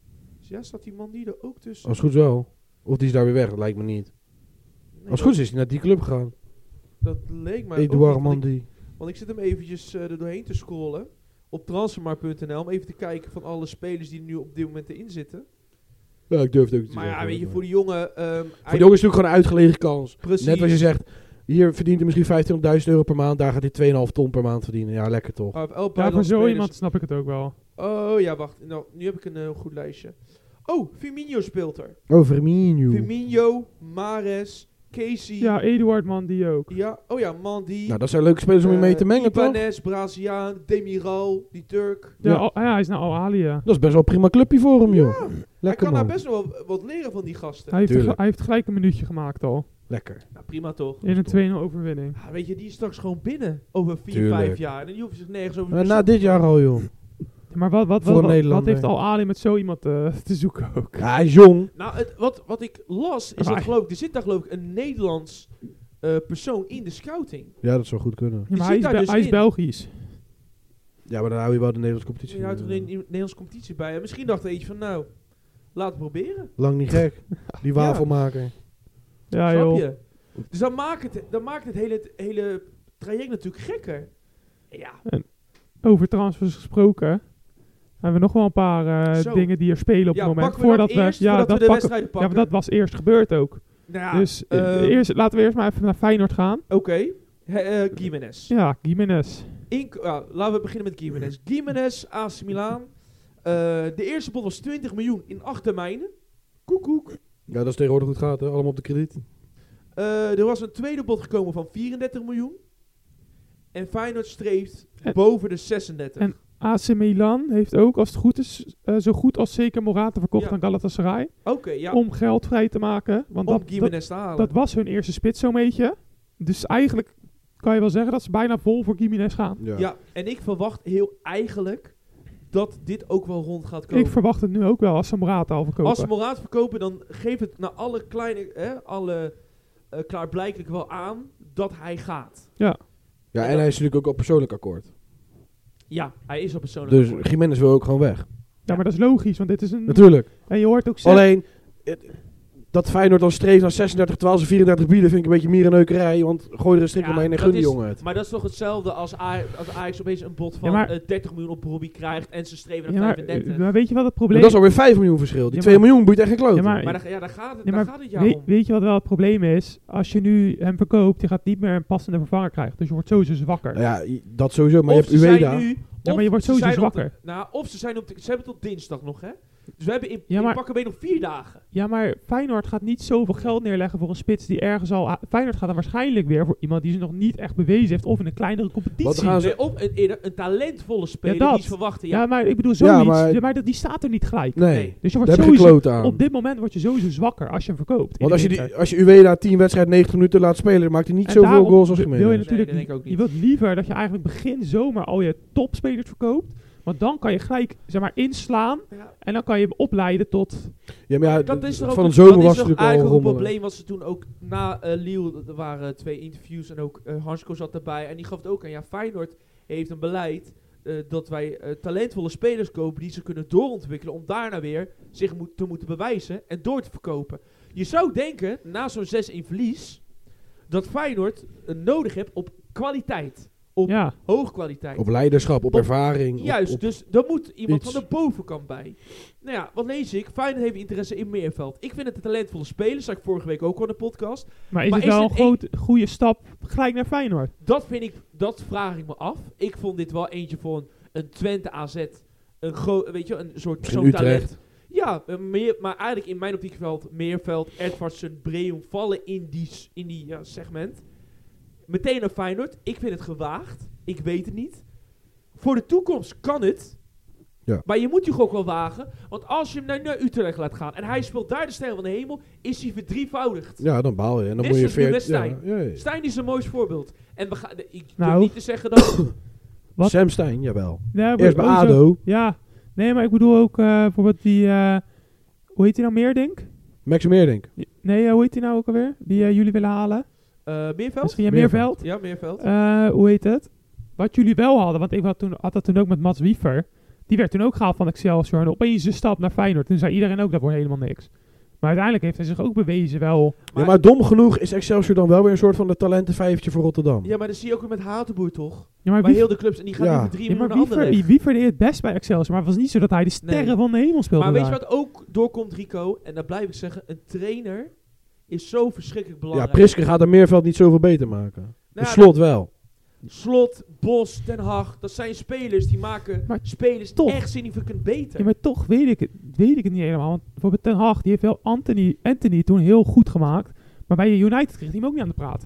Ja, staat die Mandi er ook tussen? Als het goed is wel. Of die is daar weer weg, dat lijkt me niet. Nee, als het goed is hij naar die club gegaan. Dat leek mij Eduard Mandi. Want ik zit hem eventjes er doorheen te scrollen. Op transfermarkt.nl om even te kijken van alle spelers die er nu op dit moment erin zitten. Ja, ik durf het ook te zeggen. Maar ja, weet je, voor die jongen... voor die jongen is het natuurlijk gewoon een uitgelegen kans. Precies. Net wat je zegt, hier verdient hij misschien €25.000 per maand. Daar gaat hij 2,5 ton per maand verdienen. Ja, lekker toch. Ja, voor zo iemand snap ik het ook wel. Oh ja, wacht. Nou, nu heb ik een heel goed lijstje. Oh, Firmino speelt er. Oh, Firmino. Firmino, Mahrez, Casey. Ja, Eduard Mandi ook. Ja, oh ja, Mandi. Nou, dat zijn leuke spelers om je mee te mengen, toch? Ibanez, Braziliaan, Demiral, die Turk. Ja, hij is naar Al-Ahly, ja. Dat is best wel een prima clubje voor hem, joh. Ja, lekker, hij kan man. daar best wel wat leren van die gasten. Hij heeft gelijk een minuutje gemaakt al. Lekker. Ja, prima toch. In een 2-0 overwinning. Ja, weet je, die is straks gewoon binnen over 4-5 jaar. En die hoeft zich nergens over te na dit jaar al, joh. Maar wat heeft Al-Ahly met zo iemand te zoeken ook? Ja, hij is jong. Nou, wat ik las, is dat er zit daar geloof ik een Nederlands persoon in de scouting. Ja, dat zou goed kunnen. Ja, maar hij is Belgisch. Ja, maar dan hou je wel de Nederlandse competitie. Je houdt er een Nederlandse competitie bij. En misschien dacht er eentje van, nou, laten we proberen. Lang niet gek. Die wafelmaker. Ja, snap joh. je? Dus dan maakt het hele traject natuurlijk gekker. Ja. En over transfers gesproken... hebben we nog wel een paar dingen die er spelen op het moment. Voordat we de wedstrijden pakken. Ja, maar dat was eerst gebeurd ook. Nou ja, dus laten we eerst maar even naar Feyenoord gaan. Oké. Gimenez. Ja, Gimenez. Laten we beginnen met Gimenez. Gimenez, AC Milan. De eerste bod was 20 miljoen in 8 termijnen. Koekoek. Ja, dat is tegenwoordig goed gaat, hè? Allemaal op de krediet. Er was een tweede bod gekomen van 34 miljoen. En Feyenoord streeft boven de 36. En AC Milan heeft ook, als het goed is, zo goed als zeker Morata verkocht aan Galatasaray. Oké, ja. Om geld vrij te maken. Want om Gimenez te halen. Dat was hun eerste spits zo'n beetje. Dus eigenlijk kan je wel zeggen dat ze bijna vol voor Gimenez gaan. Ja, en ik verwacht heel eigenlijk dat dit ook wel rond gaat komen. Ik verwacht het nu ook wel als ze Morata al verkopen. Als ze Morata verkopen, dan geeft het naar alle kleine, klaarblijkelijk wel aan dat hij gaat. Ja, en hij is natuurlijk ook op persoonlijk akkoord. Ja, hij is op persoonlijk akkoord. Dus Gimenez wil ook gewoon weg. Ja, maar dat is logisch, want dit is een... Natuurlijk. En je hoort ook zeggen... Alleen, dat Feyenoord dan streeft naar 36, terwijl ze 34 bieden, vind ik een beetje mierenneukerij. Want gooi er een strik omheen en gun die jongen het. Maar dat is toch hetzelfde als Ajax opeens een bod van 30 miljoen op Robbie krijgt en ze streven naar 35. Maar weet je wat het probleem is? Dat is alweer 5 miljoen verschil. Die 2 miljoen boeit echt geen kloot. Ja, maar daar gaat het ja om. Weet je wat wel het probleem is? Als je nu hem verkoopt, je gaat niet meer een passende vervanger krijgen. Dus je wordt sowieso zwakker. Ja, dat sowieso. Maar je hebt Ueda. Maar je wordt sowieso zwakker. Of ze hebben tot dinsdag nog, hè? Dus we hebben in pakken nog 4 dagen. Ja, maar Feyenoord gaat niet zoveel geld neerleggen voor een spits die ergens al... Feyenoord gaat dan waarschijnlijk weer voor iemand die ze nog niet echt bewezen heeft. Of in een kleinere competitie. Of een talentvolle speler die ze verwachten. Ja, maar ik bedoel zoiets. Maar die staat er niet gelijk. Nee. Dus je wordt sowieso... Op dit moment word je sowieso zwakker als je hem verkoopt. Want als je Ueda 10 wedstrijden 90 minuten laat spelen, maakt hij niet zoveel goals als Gimenez. Je wilt liever dat je eigenlijk begin zomer al je topspelers verkoopt. Want dan kan je gelijk, zeg maar, inslaan. Ja. En dan kan je hem opleiden tot... Ja, maar dat is van een zomer was het eigenlijk een probleem. Was ze toen ook na Lille, er waren 2 interviews en ook Hansko zat erbij. En die gaf het ook aan. Ja, Feyenoord heeft een beleid dat wij talentvolle spelers kopen die ze kunnen doorontwikkelen. Om daarna weer zich te moeten bewijzen en door te verkopen. Je zou denken, na zo'n 6-1 verlies, dat Feyenoord nodig heeft op kwaliteit. Op hoge kwaliteit. Op leiderschap, op ervaring. Juist, dus er moet iemand van de bovenkant bij. Nou ja, wat lees ik? Feyenoord heeft interesse in Meerveld. Ik vind het een talentvolle speler, zei ik vorige week ook al in de podcast. Maar is het wel een goede stap gelijk naar Feyenoord? Dat vraag ik me af. Ik vond dit wel eentje voor een Twente AZ. Een soort zo'n talent. Ja, maar eigenlijk in mijn optiek Meerveld, Edvardsen, Breum vallen in die segment. Meteen naar Feyenoord. Ik vind het gewaagd. Ik weet het niet. Voor de toekomst kan het. Ja. Maar je moet je ook wel wagen. Want als je hem naar Utrecht laat gaan en hij speelt daar de ster van de hemel, is hij verdrievoudigd. Ja, dan baal je. En dan moet je Stijn. Ja. Stijn is een mooi voorbeeld. En ik durf niet te zeggen dat... Sam Stijn, jawel. Ja, eerst bij ADO. Ja. Nee, maar ik bedoel ook bijvoorbeeld die... hoe heet hij nou? Meerdink? Max Meerdink. Nee, hoe heet hij nou ook alweer? Die jullie willen halen? Meerveld? Misschien Meerveld? Ja, Meerveld. Hoe heet het? Wat jullie wel hadden, want ik had dat toen ook met Mats Wiever. Die werd toen ook gehaald van Excelsior. En opeens een stap naar Feyenoord. Toen zei iedereen ook, dat wordt helemaal niks. Maar uiteindelijk heeft hij zich ook bewezen wel. Maar dom genoeg is Excelsior dan wel weer een soort van de talentenvijfje voor Rotterdam. Ja, maar dat zie je ook weer met Hatenboer toch? Ja, maar bij heel de clubs. En die gaan nu voor 3 miljoen naar andere. Wiever deed het best bij Excelsior. Maar het was niet zo dat hij de sterren van de hemel speelde. Maar weet je wat ook doorkomt, Rico? En dat blijf ik zeggen. Een trainer is zo verschrikkelijk belangrijk. Ja, Priske gaat er Meerveld niet zoveel beter maken. Slot wel. Slot, Bos, Ten Hag, dat zijn spelers die maken spelers toch echt significant beter. Ja, maar toch weet ik het niet helemaal. Want bijvoorbeeld Ten Hag, die heeft wel Anthony toen heel goed gemaakt. Maar bij United kreeg hij hem ook niet aan de praat.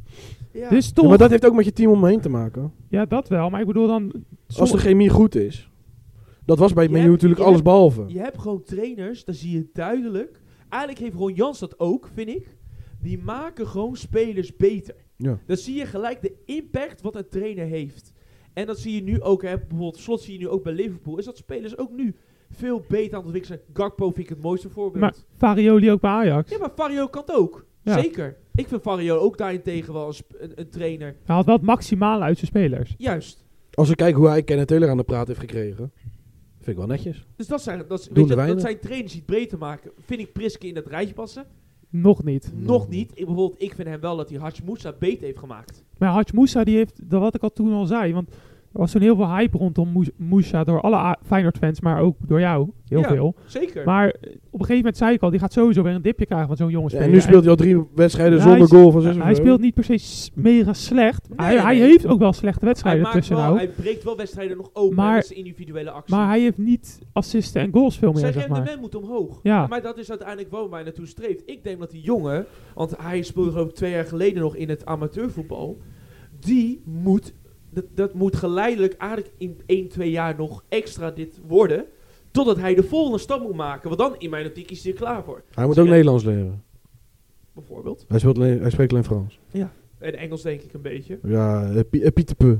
Ja. Dus toch, maar dat heeft ook met je team om me heen te maken. Ja, dat wel. Maar ik bedoel dan... Als de chemie goed is. Dat was bij Man U natuurlijk alles behalve. Je hebt gewoon trainers, dat zie je duidelijk. Eigenlijk heeft Ron Jans dat ook, vind ik. Die maken gewoon spelers beter. Ja. Dan zie je gelijk de impact wat een trainer heeft. En dat zie je nu ook, bijvoorbeeld Slot zie je nu ook bij Liverpool. Is dat spelers ook nu veel beter aan het ontwikkelen zijn. Gakpo vind ik het mooiste voorbeeld. Maar Farioli ook bij Ajax. Ja, maar Farioli kan het ook. Ja. Zeker. Ik vind Farioli ook daarentegen wel een trainer. Hij haalt wel het maximale uit zijn spelers. Juist. Als ik kijk hoe hij Kenneth Taylor aan de praat heeft gekregen, vind ik wel netjes. Dus dat zijn trainers die het breed te maken. Vind ik Priske in dat rijtje passen. Nog niet. Nog niet. Ik vind hem wel dat hij Hachmoussa beter heeft gemaakt. Maar Hachmoussa, die heeft, dat wat ik al toen al zei, want Er was toen heel veel hype rondom Musha door alle Feyenoord-fans, maar ook door jou. Heel veel. Zeker. Maar op een gegeven moment zei ik al, die gaat sowieso weer een dipje krijgen van zo'n jongen speler. En nu speelt hij al 3 wedstrijden zonder goal van 6 Hij speelt niet per se mega slecht. Hij heeft ook wel slechte wedstrijden tussen nou. Hij breekt wel wedstrijden nog open met zijn individuele actie. Maar hij heeft niet assisten en goals veel meer, Zijn zeg maar. rendement moet omhoog. Ja. Maar dat is uiteindelijk waar hij naartoe streeft. Ik denk dat die jongen, want hij speelde ook 2 jaar geleden nog in het amateurvoetbal. Die moet, dat moet geleidelijk eigenlijk in 1-2 jaar nog extra dit worden. Totdat hij de volgende stap moet maken. Want dan in mijn optiek is hij er klaar voor. Hij moet ook Nederlands leren. Bijvoorbeeld. Hij spreekt alleen Frans. Ja. En Engels denk ik een beetje. Ja, Pieterpe.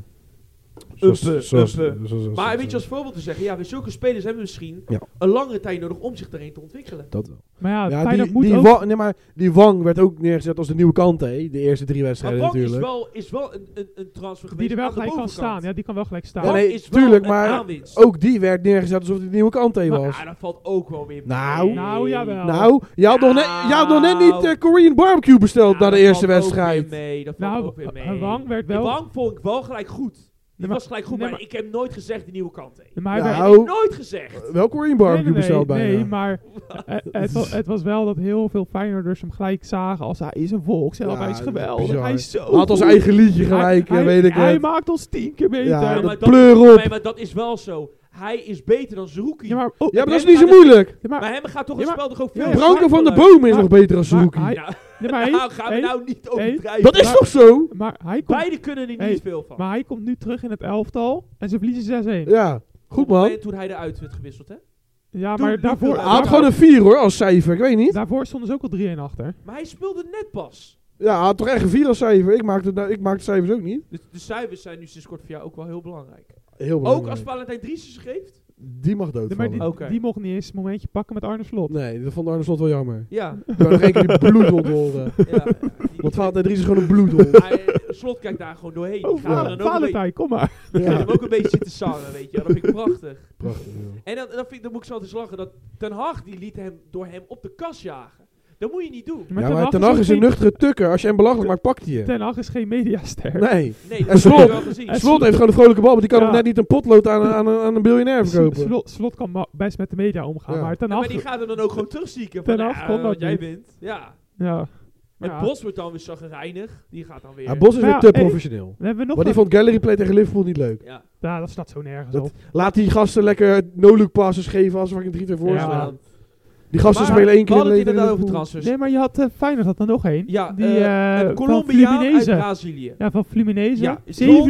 Maar weet je, als voorbeeld te zeggen, ja, zulke spelers hebben misschien een langere tijd nodig om zich daarheen te ontwikkelen. Dat wel. Maar ja, maar die Wang werd ook neergezet als de nieuwe Kante, de eerste 3 wedstrijden Wang natuurlijk. is wel een transfer geweest. Die er wel gelijk kan staan. Ja, die kan wel gelijk staan. Wang nee, is wel tuurlijk, een maar aanwinst. ook die werd neergezet alsof hij de nieuwe Kante was. Ja, dat valt ook wel weer Nou, jawel. Nou, je had nog net niet Korean barbecue besteld na de eerste wedstrijd. Dat valt ook weer mee. Wang werd wel... Wang vond ik wel gelijk goed. Die was gelijk goed, maar ik heb nooit gezegd die nieuwe kant heen. Maar ik heb nooit gezegd. Wel Korean barbecue besteld bijna. Nee, maar het was wel dat heel veel Feyenoorders hem gelijk zagen als hij is een volksheld, hij is geweldig, bizar. Hij is zo hij had al zijn eigen liedje gelijk, weet ik hij maakt ons 10 keer beter. Ja, maar pleur op. Maar dat is wel zo. Hij is beter dan Zerouki. Ja, maar dat is niet zo moeilijk. Maar hem gaat toch een spel toch ook veel... Branko van de Boom is nog beter dan Zerouki. Gaan we nou niet overdrijven. Dat is toch zo? Beide kunnen er niet veel van. Maar hij komt nu terug in het elftal en ze verliezen 6-1. Ja, goed man. Toen hij eruit werd gewisseld, hè? Ja, maar daarvoor... Hij had gewoon een 4 hoor, als cijfer, ik weet niet. Daarvoor stonden ze ook al 3-1 achter. Maar hij speelde net pas. Ja, hij had toch echt een 4 als cijfer. Ik maakte cijfers ook niet. De cijfers zijn nu sinds kort voor jou ook wel heel belangrijk. Heel belangrijk. Ook als Valentijn Dries ze geeft? Die mag doodvallen. Die mocht niet eens een momentje pakken met Arne Slot. Nee, dat vond Arne Slot wel jammer. Ja. Ik wou nog één keer die bloedhond horen. Want Valentijn Dries is gewoon een bloedhond. Slot kijkt daar gewoon doorheen. Valentijn, kom maar. Ik ga hem ook een beetje zitten zangen, weet je. Dat vind ik prachtig. Prachtig, ja. En dan moet ik zo altijd lachen dat Ten Hag die liet hem door hem op de kas jagen. Dat moet je niet doen. Maar Ten Hag is een nuchtere tukker. Als je hem belachelijk maakt, pakt hij je. Ten Hag is geen mediaster. Nee. En Slot heeft gewoon een vrolijke bal, want die kan hem net niet een potlood aan een biljonair verkopen. Slot kan best met de media omgaan, ja. Maar Ten Hag... maar die gaat hem dan ook gewoon terugzieken. Ten Hag kon dat jij bent. Ja. En Bos wordt dan weer chagrijnig. Die gaat dan weer... Ja, Bos is weer te professioneel. Maar die vond Gallery play tegen Liverpool niet leuk. Ja, dat staat zo nergens op. Laat die gasten lekker no-look passes geven als we een 3-2 voorstaan. Die gasten spelen 1 keer in de leven. We hadden het over transfers. Nee, maar je had Feyenoord had er nog één. Ja, die Colombiaan uit Brazilië. Ja, van Fluminense. Ja,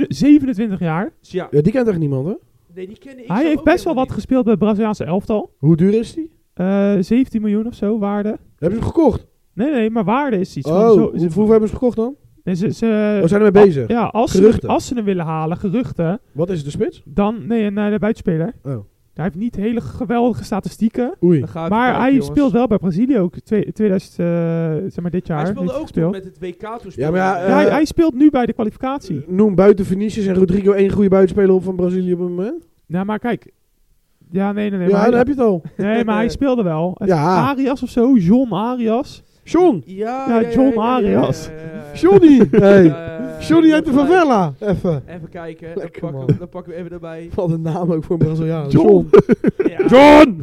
27 jaar. Ja, die kent echt niemand, hè? Nee, die ken ik. Hij heeft best wel wat gespeeld bij het Braziliaanse elftal. Hoe duur is die? 17 miljoen of zo, waarde. Hebben ze hem gekocht? Nee, maar waarde is iets. Hoeveel hebben ze gekocht dan? Nee, ze zijn ermee bezig? Ja, als ze hem willen halen, geruchten. Wat is het, de spits? Dan, nee, de buitenspeler. Oh. Hij heeft niet hele geweldige statistieken. Oei. Maar hij speelt wel bij Brazilië ook. 2000, zeg maar dit jaar. Hij speelde ook toen met het WK toen ja, maar hij speelt nu bij de kwalificatie. Noem buiten Vinicius en Rodrigo 1 goede buitenspeler op van Brazilië op het moment. Nou, maar kijk. Ja, nee. Ja, dan heb je het al. Nee, maar hij speelde wel. Ja. Arias of zo. John Arias. John? Ja, John Arias. Johnny! Johnny uit de favela! Even kijken. Dan pakken we even erbij. Wat een naam ook voor een Braziliaan. John! John!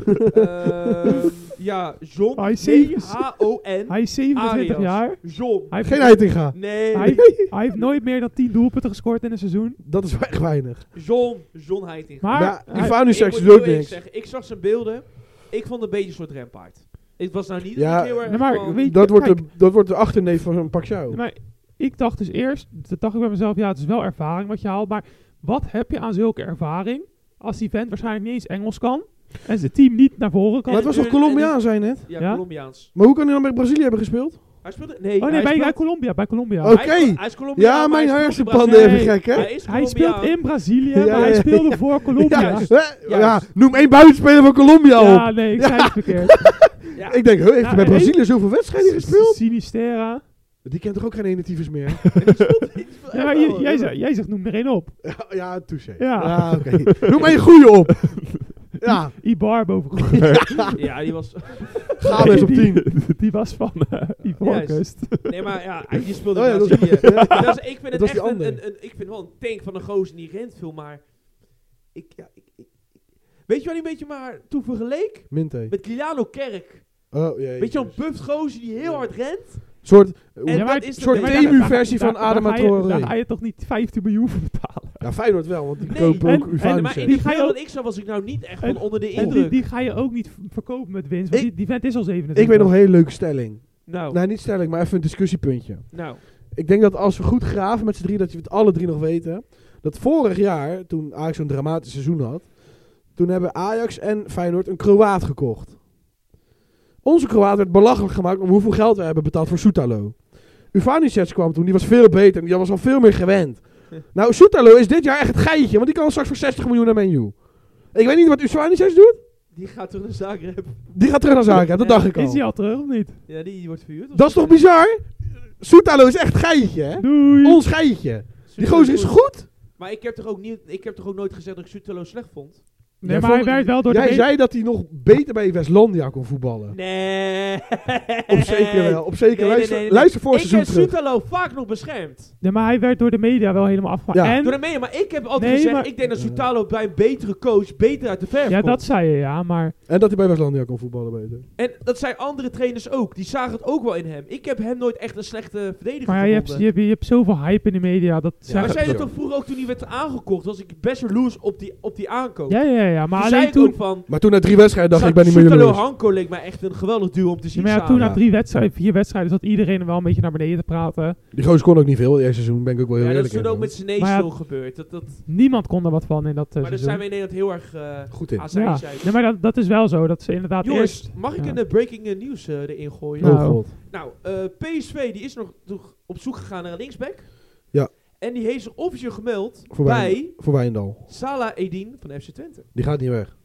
John. H-O-N. Hij is 27 Arias. jaar. John. Geen Heitinga. Nee. Hij heeft nooit meer dan 10 doelpunten gescoord in een seizoen. Dat is wel echt weinig. John Heitinga. Maar Ivanusek doet ook niks. Ik zag zijn beelden. Ik vond het een beetje een soort Rempaard. Het was nou niet heel erg maar van... dat wordt de achterneef van zo'n Pacquiao. Maar ik dacht dus eerst, dacht ik bij mezelf, ja, het is wel ervaring wat je haalt, maar wat heb je aan zulke ervaring als die vent waarschijnlijk niet eens Engels kan en zijn team niet naar voren kan? Maar het was toch Colombiaan, zei net? Ja, Colombiaans. Maar hoe kan hij dan bij Brazilië hebben gespeeld? Hij speelde... bij Colombia. Oké. Hij is Colombiaan. Ja, mijn hersenpanden even gek, hè? Hij speelt in Brazilië, maar hij speelde voor Colombia. Ja, noem 1 buitenspeler van Colombia op. Ja, nee, ik zei het verkeerd. Ik denk, heeft hij bij Brazilië zoveel wedstrijden gespeeld? Sinistera. Die kent toch ook geen enatiefers meer? Jij zegt noem er één op. Ja, touché. Ja. Oké. Noem 1 goeie op. Ja. Ibar boven. Ja, die was... Games op 10. Die was van Ivoorkust. Nee, maar ja, die speelde Oh, ja, in dat Brazilië. Ik vind het was echt die andere. ik vind wel een tank van een gozer die rent veel, maar... Weet je waar die een beetje maar toe vergeleek? Minte. Met Giuliano Kerk. Oh, ja. Weet je zo'n buff gozer die heel hard rent? Soort Temu-versie van Adama Traoré. Daar ga je toch niet 15 miljoen voor betalen? Ja, Feyenoord wel, want die kopen ook maar in die beeld dat ik zag was ik nou niet echt van onder de indruk. Die ga je ook niet verkopen met winst, want die vent is al 27. Ik weet nog een hele leuke stelling. Nou. Nee, niet stelling, maar even een discussiepuntje. Nou. Ik denk dat als we goed graven met z'n drie, dat je het alle drie nog weten. Dat vorig jaar, toen Ajax zo'n dramatisch seizoen had, toen hebben Ajax en Feyenoord een Kroaat gekocht. Onze Kroaat werd belachelijk gemaakt om hoeveel geld we hebben betaald voor Soetalo. Uvanišec kwam toen, die was veel beter en die was al veel meer gewend. Nou, Soetalo is dit jaar echt het geitje, want die kan straks voor 60 miljoen naar Man U. Ik weet niet wat Uvanišec doet. Die gaat terug naar Zagreb. Die gaat terug naar Zagreb, dat dacht ik al. Is hij al terug of niet? Ja, die wordt verhuurd. Dat is toch bizar? Soetalo is echt geitje, hè? Doei. Ons geitje. Die gozer is goed. Maar ik heb toch ook nooit gezegd dat ik Soetalo slecht vond? Nee, maar hij werd wel door Jij zei dat hij nog beter bij Westlandia kon voetballen. Nee. Op zeker wel. Op zeker. Nee. Luister voor seizoen terug. Ik heb Soetalo vaak nog beschermd. Nee, maar hij werd door de media wel helemaal afgemaakt. Ja. En Door de media, maar ik heb altijd gezegd, ik denk dat Soetalo bij een betere coach beter uit de verf komt. dat zei je, ja, maar... En dat hij bij Westlandia kon voetballen beter. En dat zijn andere trainers ook. Die zagen het ook wel in hem. Ik heb hem nooit echt een slechte verdediger Maar gevonden. je hebt zoveel hype in de media. Dat maar zei het toch vroeger ook toen hij werd aangekocht, was ik best jaloers op die aankoop. Ja, maar toen alleen toen... Van, maar toen na 3 wedstrijden dacht ik ben niet meer Soetalo jaloers. Hanko leek mij echt een geweldig duo om te zien maar ja, samen. toen na 4 wedstrijden zat iedereen er wel een beetje naar beneden te praten. Die gozer kon ook niet veel. Het eerste seizoen ben ik ook wel heel eerlijk. Dat is toen ook met Senees zo gebeurd. Niemand kon er wat van in dat maar daar zijn we in Nederland heel erg goed in. zijn. Nee, maar dat is wel zo. Dat ze inderdaad Jongens, mag ik een breaking nieuws erin gooien? God. Nou, PSV die is nog op zoek gegaan naar een linksback. Ja. En die heeft zich officieel gemeld voor Wijndal. Salah Eddin van FC Twente. Die gaat niet weg.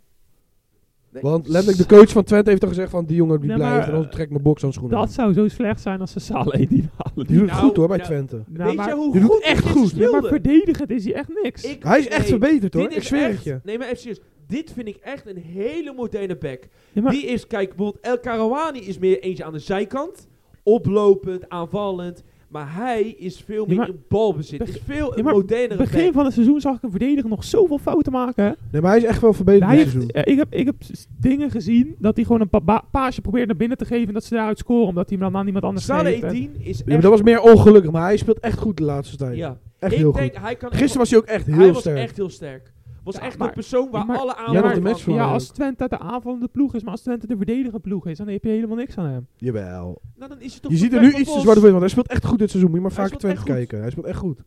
Nee. Want letterlijk de coach van Twente heeft al gezegd van die jongen die blijft en dan trek mijn box aan schoenen. Dat zou zo slecht zijn als ze Salah Eddin halen. Die doet het goed hoor bij Twente. Weet je hoe die goed doet echt goed. Nee, maar verdedigend is hij echt niks. Hij is echt verbeterd hoor, ik zweer het je. Nee, maar even serieus. Dit vind ik echt een hele moderne back. Ja, maar die is, kijk, bijvoorbeeld El Karouani is meer eentje aan de zijkant. Oplopend, aanvallend. Maar hij is veel meer in balbezit. Is veel een modernere back. Begin van het seizoen zag ik een verdediger nog zoveel fouten maken. Hè? Nee, maar hij is echt wel verbeterd dit seizoen. Ik heb dingen gezien dat hij gewoon een paasje probeert naar binnen te geven en dat ze daaruit scoren omdat hij hem dan aan iemand anders geeft. Salah Eddin is echt... Ja, dat was meer ongelukkig, maar hij speelt echt goed de laatste tijd. Ja. Echt heel goed. Gisteren was hij ook echt heel sterk. Hij was echt heel sterk. Was echt een persoon waar alle aandacht van... Ja, als Twente de aanvallende ploeg is, maar als Twente de verdedigende ploeg is, dan heb je helemaal niks aan hem. Jawel. Nou, dan is het toch je ziet er nu iets te zwart op, want hij speelt echt goed dit seizoen. Moet je maar vaak Twente kijken. Hij speelt echt goed.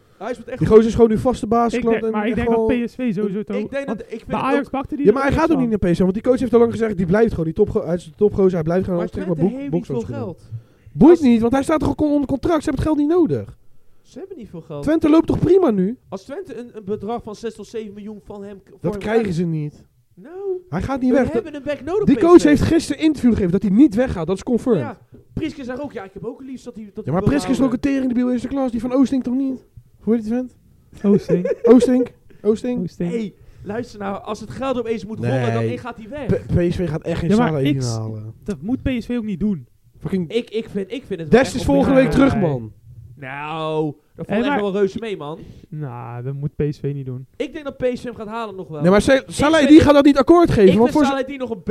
Die gozer is gewoon nu vaste basisklant. Maar ik denk dat PSV sowieso toch... Maar Ajax pakte die... Ja, maar hij gaat ook niet naar PSV, want die coach heeft al lang gezegd, die blijft gewoon. Hij is de topgozer, hij blijft gewoon. Maar Twente heeft niet veel geld. Boeit niet, want hij staat toch gewoon onder contract. Ze hebben het geld niet nodig. Ze hebben niet veel geld. Twente loopt toch prima nu? Als Twente een bedrag van 6 tot 7 miljoen van hem... Dat krijgen ze niet. Nou, hij gaat niet weg. We hebben een back nodig. Die coach heeft gisteren een interview gegeven dat hij niet weggaat. Dat is confirmed. Ja, Priske zegt ook, ik heb ook liefst dat hij... Ja, maar Priske is ook een tering debiel eerste klas. Die van Oosting toch niet? Hoe heet die vent? Oosting. Hey, luister nou. Als het geld opeens moet rollen, dan gaat hij weg. PSV gaat echt geen Salah Eddin halen. Dat moet PSV ook niet doen. Ik vind het Dest is volgende week terug, man. Nou, dat valt echt wel reuze mee, man. Nou, dat moet PSV niet doen. Ik denk dat PSV hem gaat halen nog wel. Nee, maar Salah Eddin gaat dat niet akkoord geven. Ik vind Salah Eddin nog een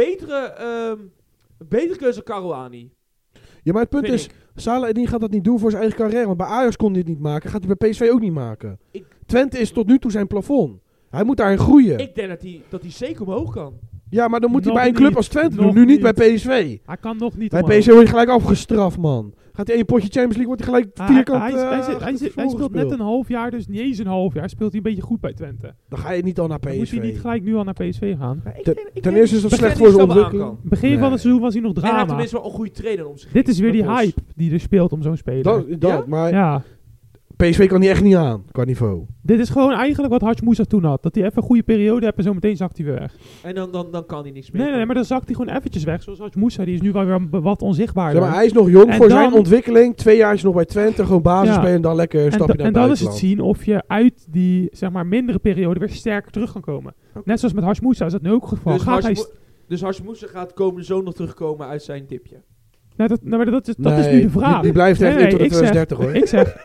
betere keuze dan Karouani. Ja, maar het punt is, Salah Eddin gaat dat niet doen voor zijn eigen carrière. Want bij Ajax kon hij het niet maken. Gaat hij bij PSV ook niet maken. Twente is tot nu toe zijn plafond. Hij moet daarin groeien. Ik denk dat hij zeker omhoog kan. Ja, maar dan moet hij bij een club als Twente doen. Nu niet bij PSV. Hij kan nog niet bij PSV word je gelijk afgestraft, man. Gaat hij één potje Champions League, wordt hij gelijk vierkant... Hij speelt net een half jaar, dus niet eens een half jaar. Speelt hij een beetje goed bij Twente. Dan ga je niet al naar PSV. Dan moet hij niet gelijk nu al naar PSV gaan. Ten eerste is dat slecht voor zijn ontwikkeling. Begin van het seizoen was hij nog drama. En hij heeft tenminste wel een goede trainer om zich. Dit is weer die hype die er speelt om zo'n speler. Maar... Ja. PSV kan die echt niet aan, qua niveau. Dit is gewoon eigenlijk wat Hadj Moussa toen had. Dat hij even een goede periode heeft en zo meteen zakt hij weer weg. En dan kan hij niks meer. Nee, maar dan zakt hij gewoon eventjes weg. Zoals Hadj Moussa, die is nu wel weer wat onzichtbaar. Ja, maar hij is nog jong en voor zijn ontwikkeling. 2 jaar is nog bij Twente, gewoon basis spelen en dan lekker een stapje naar buitenland. En dan is het zien of je uit die, zeg maar, mindere periode weer sterker terug kan komen. Okay. Net zoals met Hadj Moussa is dat nu ook het geval. Dus Rasmussen gaat komende zomer nog terugkomen uit zijn dipje. Maar dat is nu de vraag. Die blijft echt tot de 2030 hoor.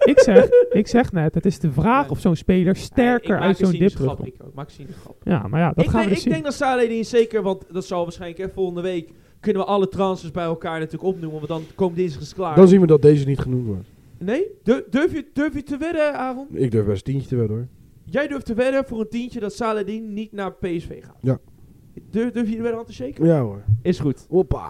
Ik zeg net, het is de vraag of zo'n speler sterker uit zo'n dip terugkomt. Ik maak een grap. Ja, maar ja, dat gaan we dus zien. Ik denk dat Saladin zeker, want dat zal waarschijnlijk volgende week kunnen we alle transfers bij elkaar natuurlijk opnoemen, want dan komt dinsdag is klaar. Dan zien we dat deze niet genoemd wordt. Nee? Durf je te wedden, Aaron? Ik durf best 10 te wedden hoor. Jij durft te wedden voor een 10 dat Saladin niet naar PSV gaat? Ja. Durf je de wedden aan te shaken? Ja hoor. Is goed.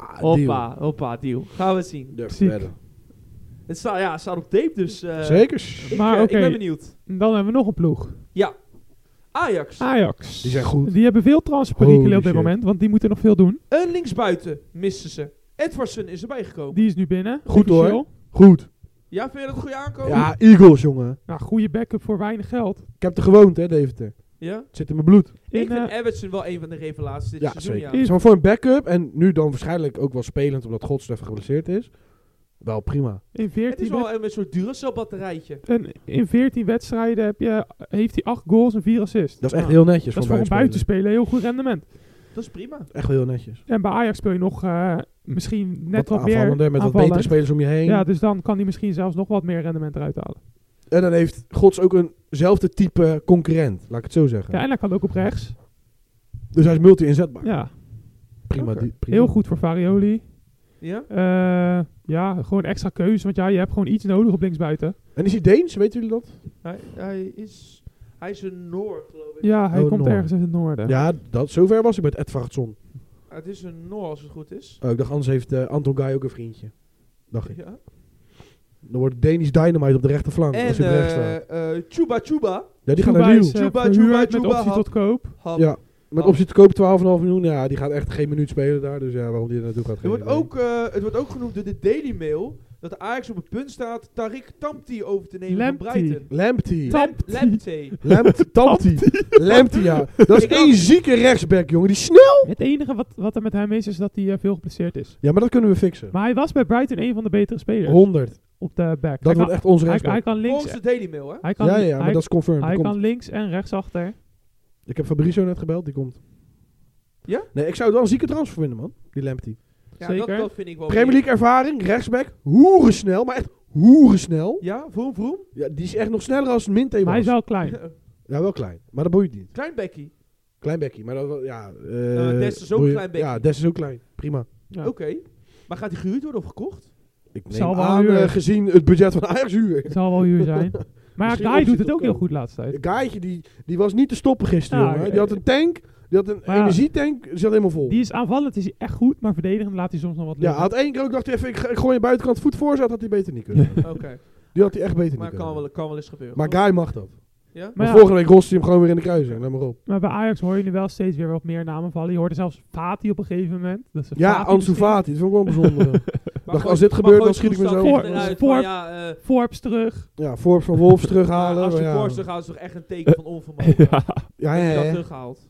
Hoppa, deal. Gaan we het zien. Durf te wedden. Het staat op tape, dus... Zeker. Maar ik ben benieuwd. Dan hebben we nog een ploeg. Ja. Ajax. Die zijn goed. Die hebben veel transferperikelen op dit moment, want die moeten nog veel doen. Een linksbuiten missen ze. Edwardson is erbij gekomen. Die is nu binnen. Goed hoor. Goed. Ja, vind je dat een goede aankomen? Ja, Eagles jongen. Nou, goede backup voor weinig geld. Ik heb er gewoond hè, Deventer. Ja? Het zit in mijn bloed. Ik vind Everton wel een van de revelaties dit seizoen. Zeker. Ja, maar voor een backup en nu dan waarschijnlijk ook wel spelend omdat Godst even geblesseerd is. Wel prima. Het is wel een soort Duracell batterijtje. En in 14 wedstrijden heeft hij 8 goals en 4 assists. Dat is echt heel netjes. Dat is voor een buitenspeler heel goed rendement. Dat is prima. Echt heel netjes. En bij Ajax speel je nog misschien net wat meer aanvallender, met wat betere spelers om je heen. Ja, dus dan kan hij misschien zelfs nog wat meer rendement eruit halen. En dan heeft Gods ook eenzelfde type concurrent, laat ik het zo zeggen. Ja, en hij kan ook op rechts. Dus hij is multi-inzetbaar. Ja. Prima, Okay. prima. Heel goed voor Farioli. Ja? Ja, gewoon extra keuze, want ja, je hebt gewoon iets nodig op linksbuiten. En is hij Deens, weten jullie dat? Hij is een Noor, geloof ik. Ja, hij komt Noor. ergens in het noorden. Ja, zover was ik met Edvardsson. Het is een Noor als het goed is. Oh, ik dacht, anders heeft Anton Guy ook een vriendje. Dacht ik. Ja. Dan wordt Danish Dynamite op de rechterflank. als hij op rechts staat. Chuba. Ja, die gaat naar Lille. Chuba, met optie tot koop. Ja, met optie te koop 12,5 miljoen. Ja, die gaat echt geen minuut spelen daar. Dus ja, waarom die er naartoe gaat. Het wordt ook genoemd door de Daily Mail dat Ajax op het punt staat Tariq Lamptey over te nemen van Brighton. Lamptey, ja. Dat is één zieke rechtsback, jongen. Die is snel. Het enige wat er met hem is dat hij veel geblesseerd is. Ja, maar dat kunnen we fixen. Maar hij was bij Brighton een van de betere spelers. 100. Op de back. Dat wordt echt onze rechtsback. Hij kan links. Volgens de Daily Mail, hè? Maar dat is confirmed. Hij kan links en rechtsachter. Ik heb Fabrizio net gebeld, die komt. Ja? Nee, ik zou het wel een zieke transfer vinden, man. Die Lamptey. Ja, zeker. Dat vind ik wel. Premier League ervaring, rechtsback, hoerensnel, maar echt hoerensnel. Ja, vroom. Ja, die is echt nog sneller als Minte was. Maar hij is wel klein. Ja, wel klein. Maar dat boeit niet. Klein bekkie. Klein bekkie, maar dat ja. Des is ook een klein bekkie. Ja, Des is ook klein. Prima. Ja. Oké. Maar gaat hij gehuurd worden of gekocht? Ik neem zal wel aan, gezien het budget van Ajax huur. Het zal wel huur zijn. Maar ja, Guy doet het ook heel goed laatst tijd. Guytje, die was niet te stoppen gisteren, Ja, jongen. Die had een tank. Die had een energietank, die zat helemaal vol. Die is aanvallend, is hij echt goed, maar verdedigend laat hij soms nog wat liggen. Ja, had één keer ook dacht hij even, ik gooi je buitenkant voet voor, had hij beter niet kunnen. Oké. Die had hij echt beter maar niet kunnen. Maar kan wel eens gebeuren. Maar Guy mag dat. Ja? Maar volgende week rost hij hem gewoon weer in de kruising. Let maar op. Maar bij Ajax hoor je nu wel steeds weer wat meer namen vallen. Je hoorde zelfs Fati op een gegeven moment. Ansu Fati, dat vond ik wel bijzonder. Als dit gebeurt, dan schiet ik mezelf. Forbes terug. Ja, Forbes van Wolves terughalen. Als je Forbes terughaalt, is toch echt een teken van onvermogen. Ja, dat teruggehaald.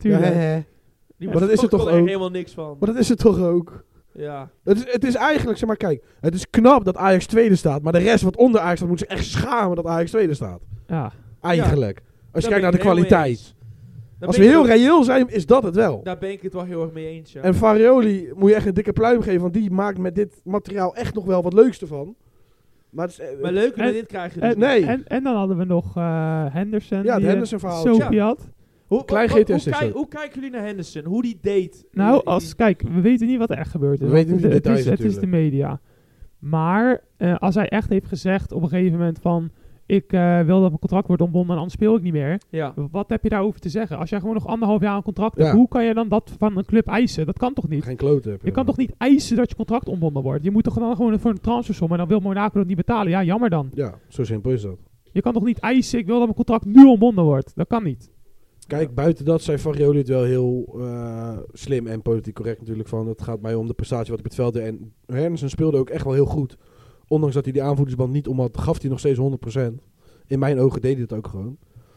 Maar dat is het toch ook. Helemaal niks van. Maar dat is het toch ook. Ja. Het is eigenlijk, zeg maar, kijk. Het is knap dat Ajax tweede staat. Maar de rest wat onder Ajax staat, moet zich echt schamen dat Ajax tweede staat. Ja. Eigenlijk. Als je kijkt naar de kwaliteit. Als we heel reëel zijn, is dat het wel. Daar ben ik het wel heel erg mee eens, ja. En Farioli moet je echt een dikke pluim geven. Want die maakt met dit materiaal echt nog wel wat leuks ervan. Maar leuker dan dit krijg je dus nee. En dan hadden we nog Henderson. Ja, het Henderson verhaal. Sophie had. Hoe kijken jullie naar Henderson? Hoe die deed? Nou, kijk, we weten niet wat er echt gebeurd is. We weten niet de details. Het is de media. Maar als hij echt heeft gezegd op een gegeven moment van... Ik wil dat mijn contract wordt ontbonden en anders speel ik niet meer. Ja. Wat heb je daarover te zeggen? Als jij gewoon nog 1,5 jaar een contract hebt, hoe kan je dan dat van een club eisen? Dat kan toch niet? Geen klote heb je. Je kan toch niet eisen dat je contract ontbonden wordt? Je moet toch dan gewoon voor een transfersom en dan wil Monaco dat niet betalen? Ja, jammer dan. Ja, zo simpel is dat. Je kan toch niet eisen, ik wil dat mijn contract nu ontbonden wordt? Dat kan niet. Kijk, buiten dat zei Farioli het wel heel slim en politiek correct natuurlijk van. Het gaat mij om de prestatie wat ik op het veld deed. En Henderson speelde ook echt wel heel goed. Ondanks dat hij die aanvoerdersband niet om had, gaf hij nog steeds 100%. In mijn ogen deed hij het ook gewoon.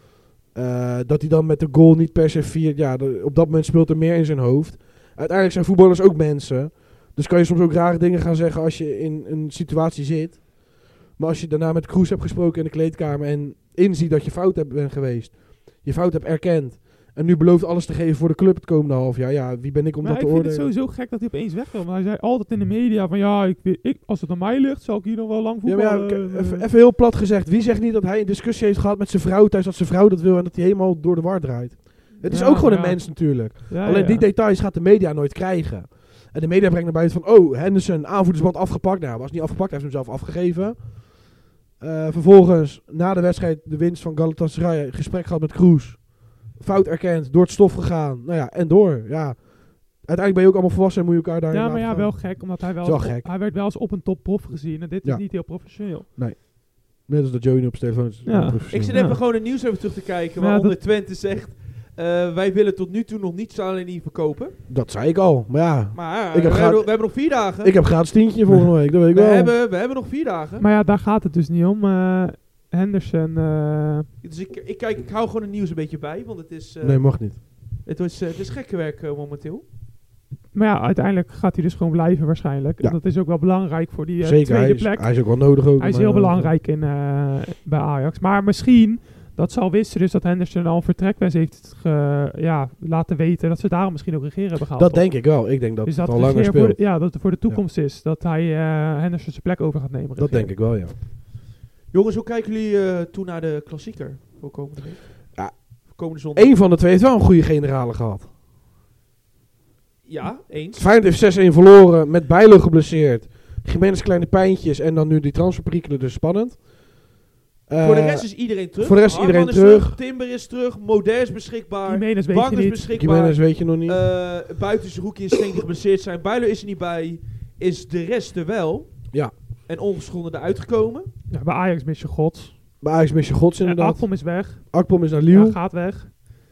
Dat hij dan met de goal niet per se viert. Ja, op dat moment speelt er meer in zijn hoofd. Uiteindelijk zijn voetballers ook mensen. Dus kan je soms ook rare dingen gaan zeggen als je in een situatie zit. Maar als je daarna met Kroes hebt gesproken in de kleedkamer en inziet dat je fout bent geweest. Je fout hebt erkend. En nu belooft alles te geven voor de club het komende half jaar. Ja, wie ben ik om dat te oordelen? Ik vind het sowieso gek dat hij opeens weg wil. Maar hij zei altijd in de media van als het aan mij ligt, zal ik hier nog wel lang voetballen. Even heel plat gezegd. Wie zegt niet dat hij een discussie heeft gehad met zijn vrouw thuis dat zijn vrouw dat wil en dat hij helemaal door de war draait? Het is ook gewoon een mens natuurlijk. Alleen die details gaat de media nooit krijgen. En de media brengt naar buiten van, Henderson, aanvoerdersband afgepakt. Nou, was niet afgepakt, hij heeft hem zelf afgegeven. Vervolgens, na de wedstrijd, de winst van Galatasaray, gesprek gehad met Kroes. Fout erkend, door het stof gegaan. Nou ja, en door. Ja. Uiteindelijk ben je ook allemaal volwassen en moet je elkaar daar. Ja, maar wel gek, omdat hij hij werd wel eens op een topprof gezien. En dit is niet heel professioneel. Nee. Net als dat Joey op zijn telefoon is. Ja. Ik zit even gewoon het nieuws even terug te kijken. Waaronder Twente zegt, wij willen tot nu toe nog niet Salahini verkopen. Dat zei ik al, maar ja. Maar we hebben nog 4 dagen. Ik heb gratis tientje volgende week, dat weet ik wel. We hebben nog 4 dagen. Maar ja, daar gaat het dus niet om. Henderson. Dus ik hou gewoon het nieuws een beetje bij, want het is... nee, mag niet. Het is gekke werk momenteel. Maar ja, uiteindelijk gaat hij dus gewoon blijven waarschijnlijk. Ja. En dat is ook wel belangrijk voor die tweede plek. Hij is ook wel nodig ook. Hij is heel belangrijk bij Ajax. Maar misschien dat ze al wisten dus dat Henderson al een vertrekwens heeft laten weten. Dat ze daarom misschien ook regeren hebben gehaald. Dat denk ik wel. Ik denk dat dus het al langer speelt. Dat het voor de toekomst is. Dat hij Henderson zijn plek over gaat nemen. Dat denk ik wel, ja. Jongens, hoe kijken jullie toe naar de klassieker voor komende week? Ja. Komende zondag. Eén van de twee heeft wel een goede generale gehad. Ja, eens. Feyenoord heeft 6-1 verloren, met Bijlo geblesseerd. Jiménez kleine pijntjes en dan nu die transferperikelen, dus spannend. Voor de rest is iedereen terug. Voor de rest iedereen terug. Timber is terug, Modé is beschikbaar. Jiménez weet je niet. Beschikbaar. Jiménez weet je nog niet. Buiten zijn hoekje en Steen die geblesseerd zijn. Bijlo is er niet bij. Is de rest er wel. Ja. En ongeschonden eruit gekomen. Ja, bij Ajax mis je Gods. Bij Ajax mis je Gods inderdaad. Akpom is weg. Akpom is naar Lille. Ja, gaat weg.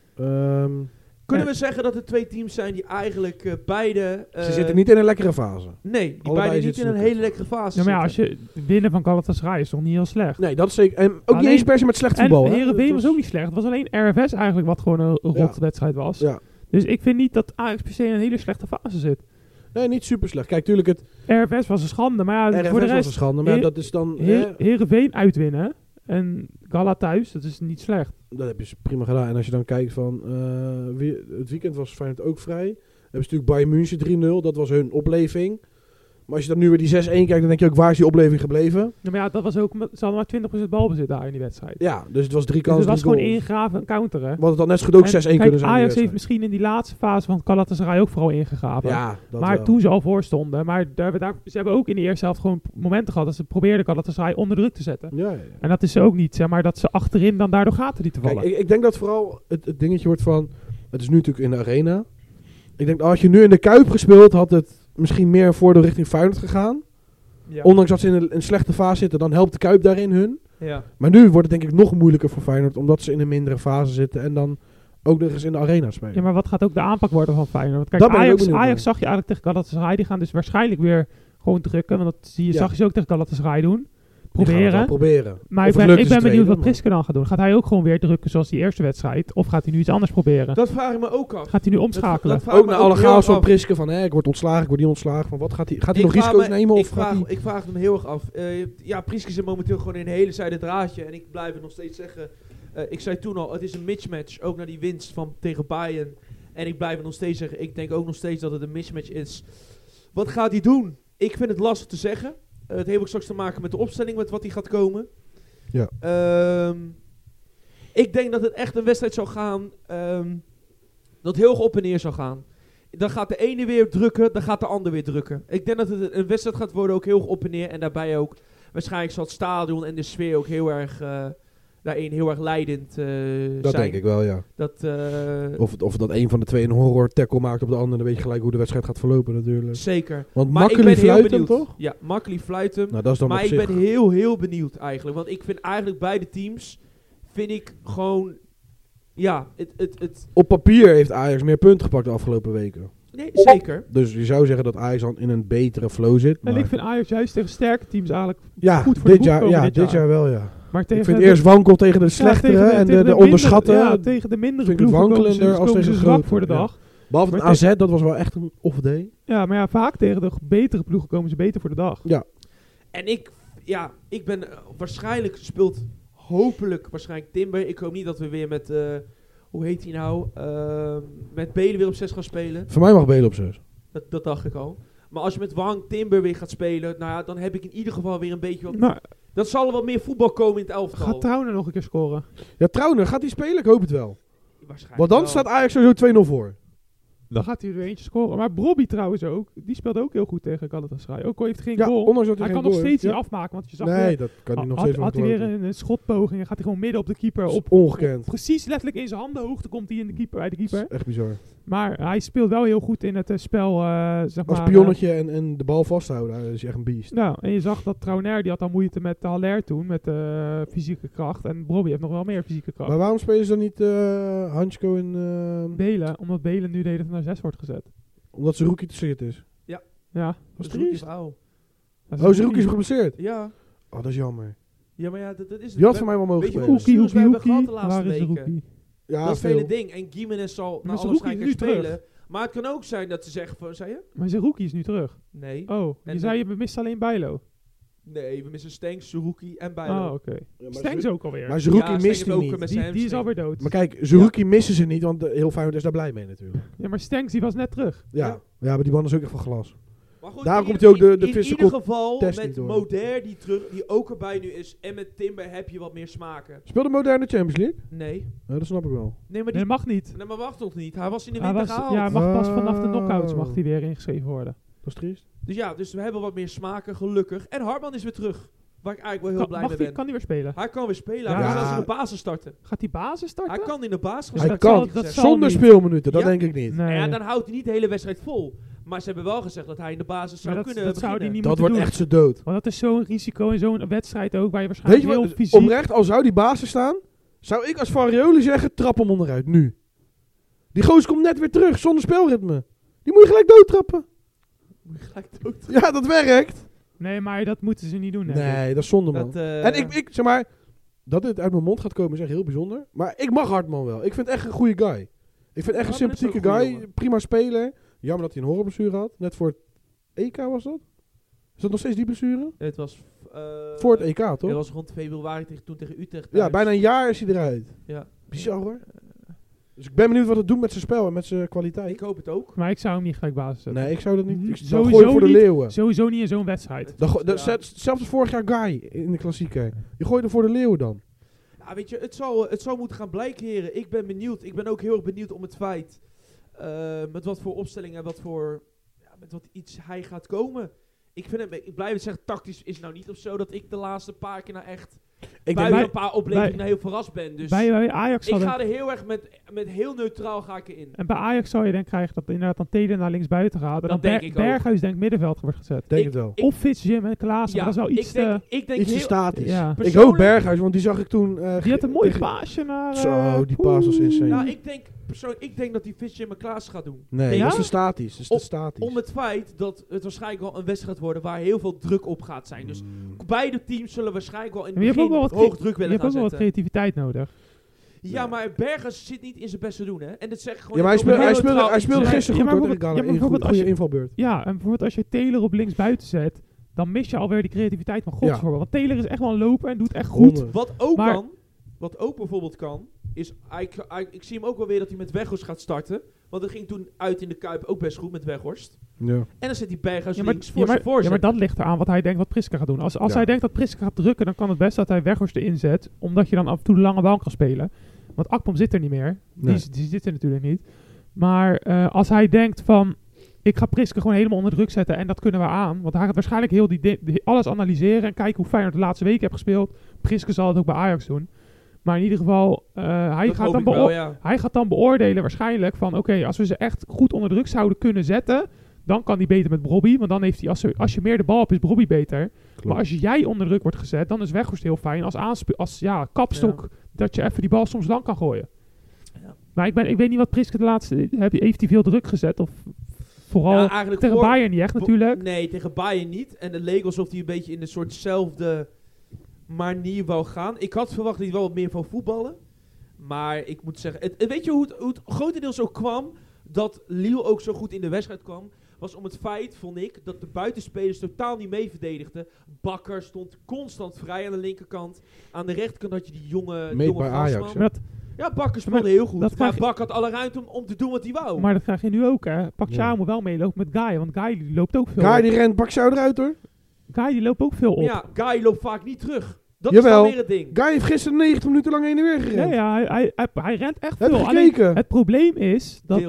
Kunnen we zeggen dat er 2 teams zijn die eigenlijk beide... ze zitten niet in een lekkere fase. Nee, die beide niet in een hele lekkere fase ja, maar ja, als je winnen van Galatasaray is toch niet heel slecht? Nee, dat is zeker. En ook niet eens per se met slecht voetbal. En Heerenveen was ook niet slecht. Het was alleen RFS eigenlijk wat gewoon een rotwedstrijd was. Ja. Dus ik vind niet dat Ajax per se in een hele slechte fase zit. Nee, niet super slecht. Kijk, tuurlijk het... RFS was een schande, maar ja, RFS voor de rest... was een schande, maar dat is dan... Heerenveen uitwinnen en Gala thuis, dat is niet slecht. Dat heb je prima gedaan. En als je dan kijkt van... het weekend was Feyenoord ook vrij. Dan hebben ze natuurlijk Bayern München 3-0. Dat was hun opleving. Maar als je dan nu weer die 6-1 kijkt, dan denk je ook, waar is die opleving gebleven? Ja, maar ja, dat was ook... Ze hadden maar 20% balbezit daar in die wedstrijd. Ja, dus het was 3 kansen, dus het was gewoon ingegraven en counteren. Want het had net zo goed ook 6-1 kunnen zijn. Ajax heeft misschien in die laatste fase van Galatasaray ook vooral ingegraven. Ja, dat maar wel. Toen ze al voor stonden. Maar ze hebben ook in de eerste helft gewoon momenten gehad dat ze probeerden Galatasaray onder druk te zetten. Ja. En dat is ook niet, zeg maar, dat ze achterin dan daardoor gaten die te vallen. Kijk, ik denk dat vooral het dingetje wordt van... Het is nu natuurlijk in de arena. Ik denk, als je nu in de Kuip gespeeld, had het misschien meer voordeel richting Feyenoord gegaan. Ja. Ondanks dat ze in een slechte fase zitten, dan helpt de Kuip daarin hun. Ja. Maar nu wordt het denk ik nog moeilijker voor Feyenoord, omdat ze in een mindere fase zitten en dan ook nog eens in de arena spelen. Ja, maar wat gaat ook de aanpak worden van Feyenoord? Kijk, Ajax zag je eigenlijk tegen Galatasaray, die gaan dus waarschijnlijk weer gewoon drukken, want dat zag je ook tegen Galatasaray doen. Proberen. Maar ik ben benieuwd wat Priske dan gaat doen. Gaat hij ook gewoon weer drukken zoals die eerste wedstrijd? Of gaat hij nu iets anders proberen? Dat vraag ik me ook af. Gaat hij nu omschakelen? Ook naar alle chaos van Priske van ik word ontslagen, ik word niet ontslagen. Van wat gaat hij nog risico's nemen? Ik vraag hem heel erg af. Priske zit momenteel gewoon in een hele zijde draadje. En ik blijf het nog steeds zeggen. Ik zei toen al, het is een mismatch. Ook naar die winst tegen Bayern. En ik blijf het nog steeds zeggen. Ik denk ook nog steeds dat het een mismatch is. Wat gaat hij doen? Ik vind het lastig te zeggen. Het heeft ook straks te maken met de opstelling, met wat hij gaat komen. Ja. Ik denk dat het echt een wedstrijd zou gaan, dat heel erg op en neer zou gaan. Dan gaat de ene weer drukken, dan gaat de ander weer drukken. Ik denk dat het een wedstrijd gaat worden, ook heel erg op en neer. En daarbij ook, waarschijnlijk zal het stadion en de sfeer ook heel erg, daarin heel erg leidend zijn. Dat denk ik wel, ja. Of dat een van de twee een horror tackle maakt op de andere, dan weet je gelijk hoe de wedstrijd gaat verlopen natuurlijk. Zeker. Want Makkely fluit hem toch? Ja, Makkely fluit hem. Nou, dat is dan maar ik ben heel, heel benieuwd eigenlijk. Want ik vind eigenlijk beide teams, gewoon, ja, op papier heeft Ajax meer punten gepakt de afgelopen weken. Nee, zeker. Dus je zou zeggen dat Ajax dan in een betere flow zit. En ik vind Ajax juist tegen sterke teams eigenlijk goed voor dit jaar. Dit jaar wel, ja. Maar ik vind eerst wankel tegen de slechtere en de onderschatten. Ja, tegen de mindere ploegen wankelender als tegen de zwak voor de dag. Behalve het AZ, dat was wel echt een off-day. Ja, maar ja, vaak tegen de betere ploegen komen ze beter voor de dag. Ja. En ik ben waarschijnlijk speelt hopelijk waarschijnlijk Timber. Ik hoop niet dat we weer met hoe heet hij nou? Met Belen weer op 6 gaan spelen. Voor mij mag Belen op 6. Dat dacht ik al. Maar als je met Wang Timber weer gaat spelen, nou ja, dan heb ik in ieder geval weer een beetje wat... Maar, dan zal er wat meer voetbal komen in het elftal. Gaat Trauner nog een keer scoren? Ja, Trauner, gaat hij spelen? Ik hoop het wel. Waarschijnlijk Want dan wel. staat Ajax sowieso 2-0 voor. Dan gaat hij er eentje scoren. Maar Brobby trouwens ook. Die speelt ook heel goed tegen Galatasaray. Ook al heeft geen Ja, goal. ondanks dat Hij geen kan nog goal steeds heeft. niet afmaken. Want je zag Nee, weer, dat kan hij nog steeds had hij weer doen. een schotpoging en gaat hij gewoon midden op de keeper. Dat is ongekend. Precies letterlijk in zijn handenhoogte komt hij bij de Dat keeper. is echt bizar. Maar hij speelt wel heel goed in het spel. Zeg Als maar, pionnetje en de bal vasthouden, dat is echt een beest. Nou, en je zag dat Trauner, die had al moeite met Haller toen, met fysieke kracht. En Brobby heeft nog wel meer fysieke kracht. Maar waarom spelen ze dan niet Hansko en... Belen, omdat Belen nu de hele tijd naar 6 wordt gezet. Omdat zijn rookie te zit is? Ja. Dat is triest. Oud. Dat Oh, zijn rookie is geblesseerd? Ja. Oh, dat is jammer. Ja, maar ja, dat is het. Die had voor mij wel mogen Weet je spelen. hoeveel blessures we hebben gehad de laatste Waar is de weken? rookie? Ja, Dat is het hele veel. ding. En Gimenez zal Maar naar zijn alle rookie is schijnlijkheid nu spelen. terug. Maar het kan ook zijn dat ze zeggen van... Zei je? Maar zijn rookie is nu terug. Nee. Oh, En je zei je mist alleen Bijlo. Nee, we missen Stenks, Suruki en Bijlo. Oh, oké. Ja, maar Stengs ook alweer. Maar zijn rookie Ja, mist Stenks hij ook niet. met zijn Die is hamstring. alweer dood. Maar kijk, zijn rookie missen ze niet, want heel Feyenoord is daar blij mee natuurlijk. Ja, maar Stengs die was net terug. Ja, maar die man is ook echt van glas. Maar goed, Daar in komt ieder- hij ook de in physical ieder geval test met niet door. Moder die ook erbij nu is en met Timber heb je wat meer smaken. Speelde Moderne Champions League? Nee. Ja, dat snap ik wel. Nee, maar Nee, die... dat mag niet. Nee, maar wacht toch niet. Hij was in de Hij winter was, gehaald. ja, hij mag pas vanaf de Oh. knockouts mag hij weer ingeschreven worden. Dat is triest. Dus ja, dus we hebben wat meer smaken, gelukkig. En Hartman is weer terug. Waar ik eigenlijk wel heel blij mee ben. Kan hij weer spelen? Hij kan weer spelen. Ja. Hij kan Ja. zelfs in de basis starten. Gaat hij basis starten? Hij kan in de basis gaan Hij starten. kan. heeft hij dat gezegd. zal Zonder niet. speelminuten, dat Ja. denk ik niet. Nee. Ja, dan houdt hij niet de hele wedstrijd vol. Maar ze hebben wel gezegd dat hij in de basis zou Maar dat kunnen zou hij beginnen. niet Dat moeten wordt doen. echt zo dood. Want dat is zo'n risico in zo'n wedstrijd ook, waar je Weet waarschijnlijk je heel wat, fysiek... oprecht, al zou die basis staan, zou ik als Farioli zeggen, trap hem onderuit, nu. Die gozer komt net weer terug, zonder spelritme. Die moet je gelijk doodtrappen. Moet je gelijk dood. Ja, dat werkt. Nee, maar dat moeten ze niet doen. denk ik. Nee, dat is zonde, man. Dat, En ik zeg maar, dat dit uit mijn mond gaat komen is echt heel bijzonder. Maar ik mag Hartman wel. Ik vind het echt een goede guy. Ik vind echt een Hartman is sympathieke ook een guy. goeie jongen. Prima speler. Jammer dat hij een horrorblessure had. Net voor het EK was dat? Is dat nog steeds die blessure? Het was... Voor het EK, Het toch? was rond februari toen tegen Utrecht. Ja, thuis. bijna een jaar is hij eruit. Ja. Bizar hoor. Dus ik ben benieuwd wat het doet met zijn spel en met zijn kwaliteit. Ik hoop het ook. Maar ik zou hem niet gelijk basis zetten. Nee, ik zou dat niet. Ik zou Sowieso gooien voor de niet. leeuwen. Sowieso niet in zo'n wedstrijd. Ja. Zelfs als vorig jaar Guy in de klassieker. Je gooit er voor de leeuwen dan. Ja, weet je, het zal moeten gaan blijken, heren. Ik ben benieuwd. Ik ben ook heel erg benieuwd om het feit. Met wat voor opstellingen en met wat iets hij gaat komen. Ik blijf het zeggen, tactisch is nou niet of zo dat ik de laatste paar keer nou echt buiten een paar oplevingen nou heel verrast ben. Dus Bij Ajax ik zal ga er heel erg met heel neutraal ga ik erin. En bij Ajax zou je dan krijgen dat inderdaad dan Teden naar links buiten gaat. En Dat dan denk ik ook. Berghuis denk middenveld wordt gezet. Denk het wel. Of Fitzjim en Klaassen. Ja, Maar dat is wel iets ik denk Iets te heel... statisch. Ja. Ik Persoonlijk- hoop Berghuis, want die zag ik toen... Die had een mooi paasje naar... Zo, die paas was insane. Nou, ik denk dat hij Fischer en Klaas gaat doen. Nee, Ja? dat is te statisch. Dat is te statisch. Om het feit dat het waarschijnlijk wel een wedstrijd gaat worden waar heel veel druk op gaat zijn. Dus beide teams zullen waarschijnlijk wel in Maar het je hebt ook begin wel wat, hoog druk je willen hebt gaan ook wel wat zetten. creativiteit nodig. Ja, maar Bergers zit niet in zijn beste doen, hè? En dat zeg ik gewoon... Ja, maar ik wil hij heel speelde neutraal gisteren iets goed Ja, maar hoor, tegen bijvoorbeeld- Ghana. ja, maar Een bijvoorbeeld als goede je- invalbeurt. Ja, en bijvoorbeeld als je Taylor op links buiten zet, dan mis je alweer die creativiteit van Gods Ja. voor. Want Taylor is echt wel een loper en doet echt goed. Ronde. Wat ook bijvoorbeeld kan, is... Ik zie hem ook wel weer dat hij met Weghorst gaat starten. Want dat ging toen uit in de Kuip ook best goed met Weghorst. Ja. En dan zet hij Berghuis Ja, maar, links voor zijn ja, voorzet. maar dat ligt eraan wat hij denkt wat Priska gaat doen. Als Ja. hij denkt dat Priska gaat drukken, dan kan het best dat hij Weghorst erin zet. Omdat je dan af en toe de lange bal kan spelen. Want Akpom zit er niet meer. Nee. Die zit er natuurlijk niet. Maar als hij denkt van... Ik ga Priske gewoon helemaal onder druk zetten en dat kunnen we aan. Want hij gaat waarschijnlijk heel alles analyseren en kijken hoe Feyenoord de laatste weken heeft gespeeld. Priske zal het ook bij Ajax doen. Maar in ieder geval, hij Dat hoop gaat ik dan wel, ja. hij gaat dan beoordelen waarschijnlijk van... Oké, als we ze echt goed onder druk zouden kunnen zetten... Dan kan hij beter met Brobby. Want dan heeft hij, als je meer de bal hebt, is Brobby beter. Klopt. Maar als jij onder druk wordt gezet, dan is Weghorst heel fijn als kapstok. Dat je even die bal soms lang kan gooien. Ja. Maar ik weet niet wat Priske de laatste... Heeft hij veel druk gezet? Of vooral Ja, eigenlijk tegen voor- Bayern niet echt natuurlijk. Nee, tegen Bayern niet. En het leek alsof hij een beetje in een soortzelfde manier wou gaan. Ik had verwacht dat hij wel wat meer van voetballen. Maar ik moet zeggen... weet je hoe het grotendeels ook kwam... dat Lille ook zo goed in de wedstrijd kwam... was om het feit, vond ik, dat de buitenspelers totaal niet mee verdedigden. Bakker stond constant vrij aan de linkerkant. Aan de rechterkant had je die jonge Meet bij Fransman. Ajax, hè? Maar Ja, Bakker speelde heel goed. Maar Bak had alle ruimte om te doen wat hij wou. Maar dat krijg je nu ook, hè. Pacquiao moet wel meelopen met Guy, want Guy die loopt ook veel Guy die rent Pacquiao eruit, hoor. Guy die loopt ook veel op. Ja, Guy loopt vaak niet terug. Dat Jawel. is dan weer het ding. Guy heeft gisteren 90 minuten lang heen en weer gerend. Ja, hij rent echt Heb veel. je gekeken? Alleen, het probleem is dat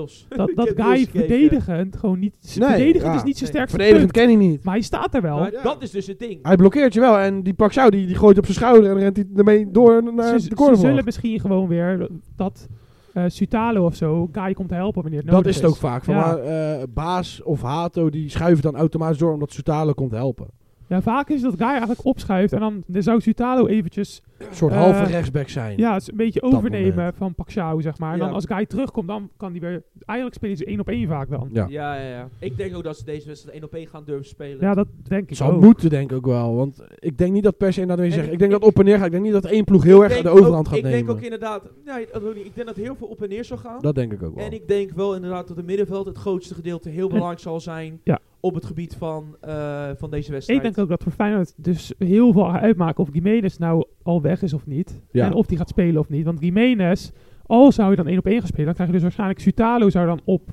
Guy verdedigend gewoon niet... verdedigend is niet zijn sterkste verdedigend punt. ken hij niet. Maar hij staat er wel. Maar dat is dus het ding. Hij blokkeert je wel. En die Pacquiao die gooit op zijn schouder en rent hij ermee door naar de corner. Ze zullen misschien gewoon weer dat Sutalo of zo Guy komt helpen wanneer het nodig is. Dat is het ook vaak. Van Baas of Hato die schuiven dan automatisch door omdat Sutalo komt helpen. Ja, vaak is dat Guy eigenlijk opschuift en dan zou Sutalo eventjes... Een soort halve rechtsback zijn. Ja, een beetje overnemen van Pacquiao, zeg maar. En dan als Guy terugkomt, dan kan hij weer... Eigenlijk spelen ze 1-op-1 vaak dan. Ja. Ik denk ook dat ze deze wedstrijd 1-op-1 gaan durven spelen. Ja, dat denk ik zou moeten, denk ik ook wel. Want ik denk niet dat per se... Ik denk dat op en neer gaat. Ik denk niet dat één ploeg heel erg de overhand gaat nemen. Ik denk ook inderdaad... Ja, ik denk dat heel veel op en neer zal gaan. Dat denk ik ook wel. En ik denk wel inderdaad dat het middenveld het grootste gedeelte heel belangrijk zal zijn... Ja. Op het gebied van deze wedstrijd. Ik denk ook dat voor Feyenoord dus heel veel gaat uitmaken of Gimenez nou al weg is of niet. Ja. En of die gaat spelen of niet. Want Gimenez, al zou je dan 1-op-1 gaan spelen, dan krijg je dus waarschijnlijk Sutalo zou dan op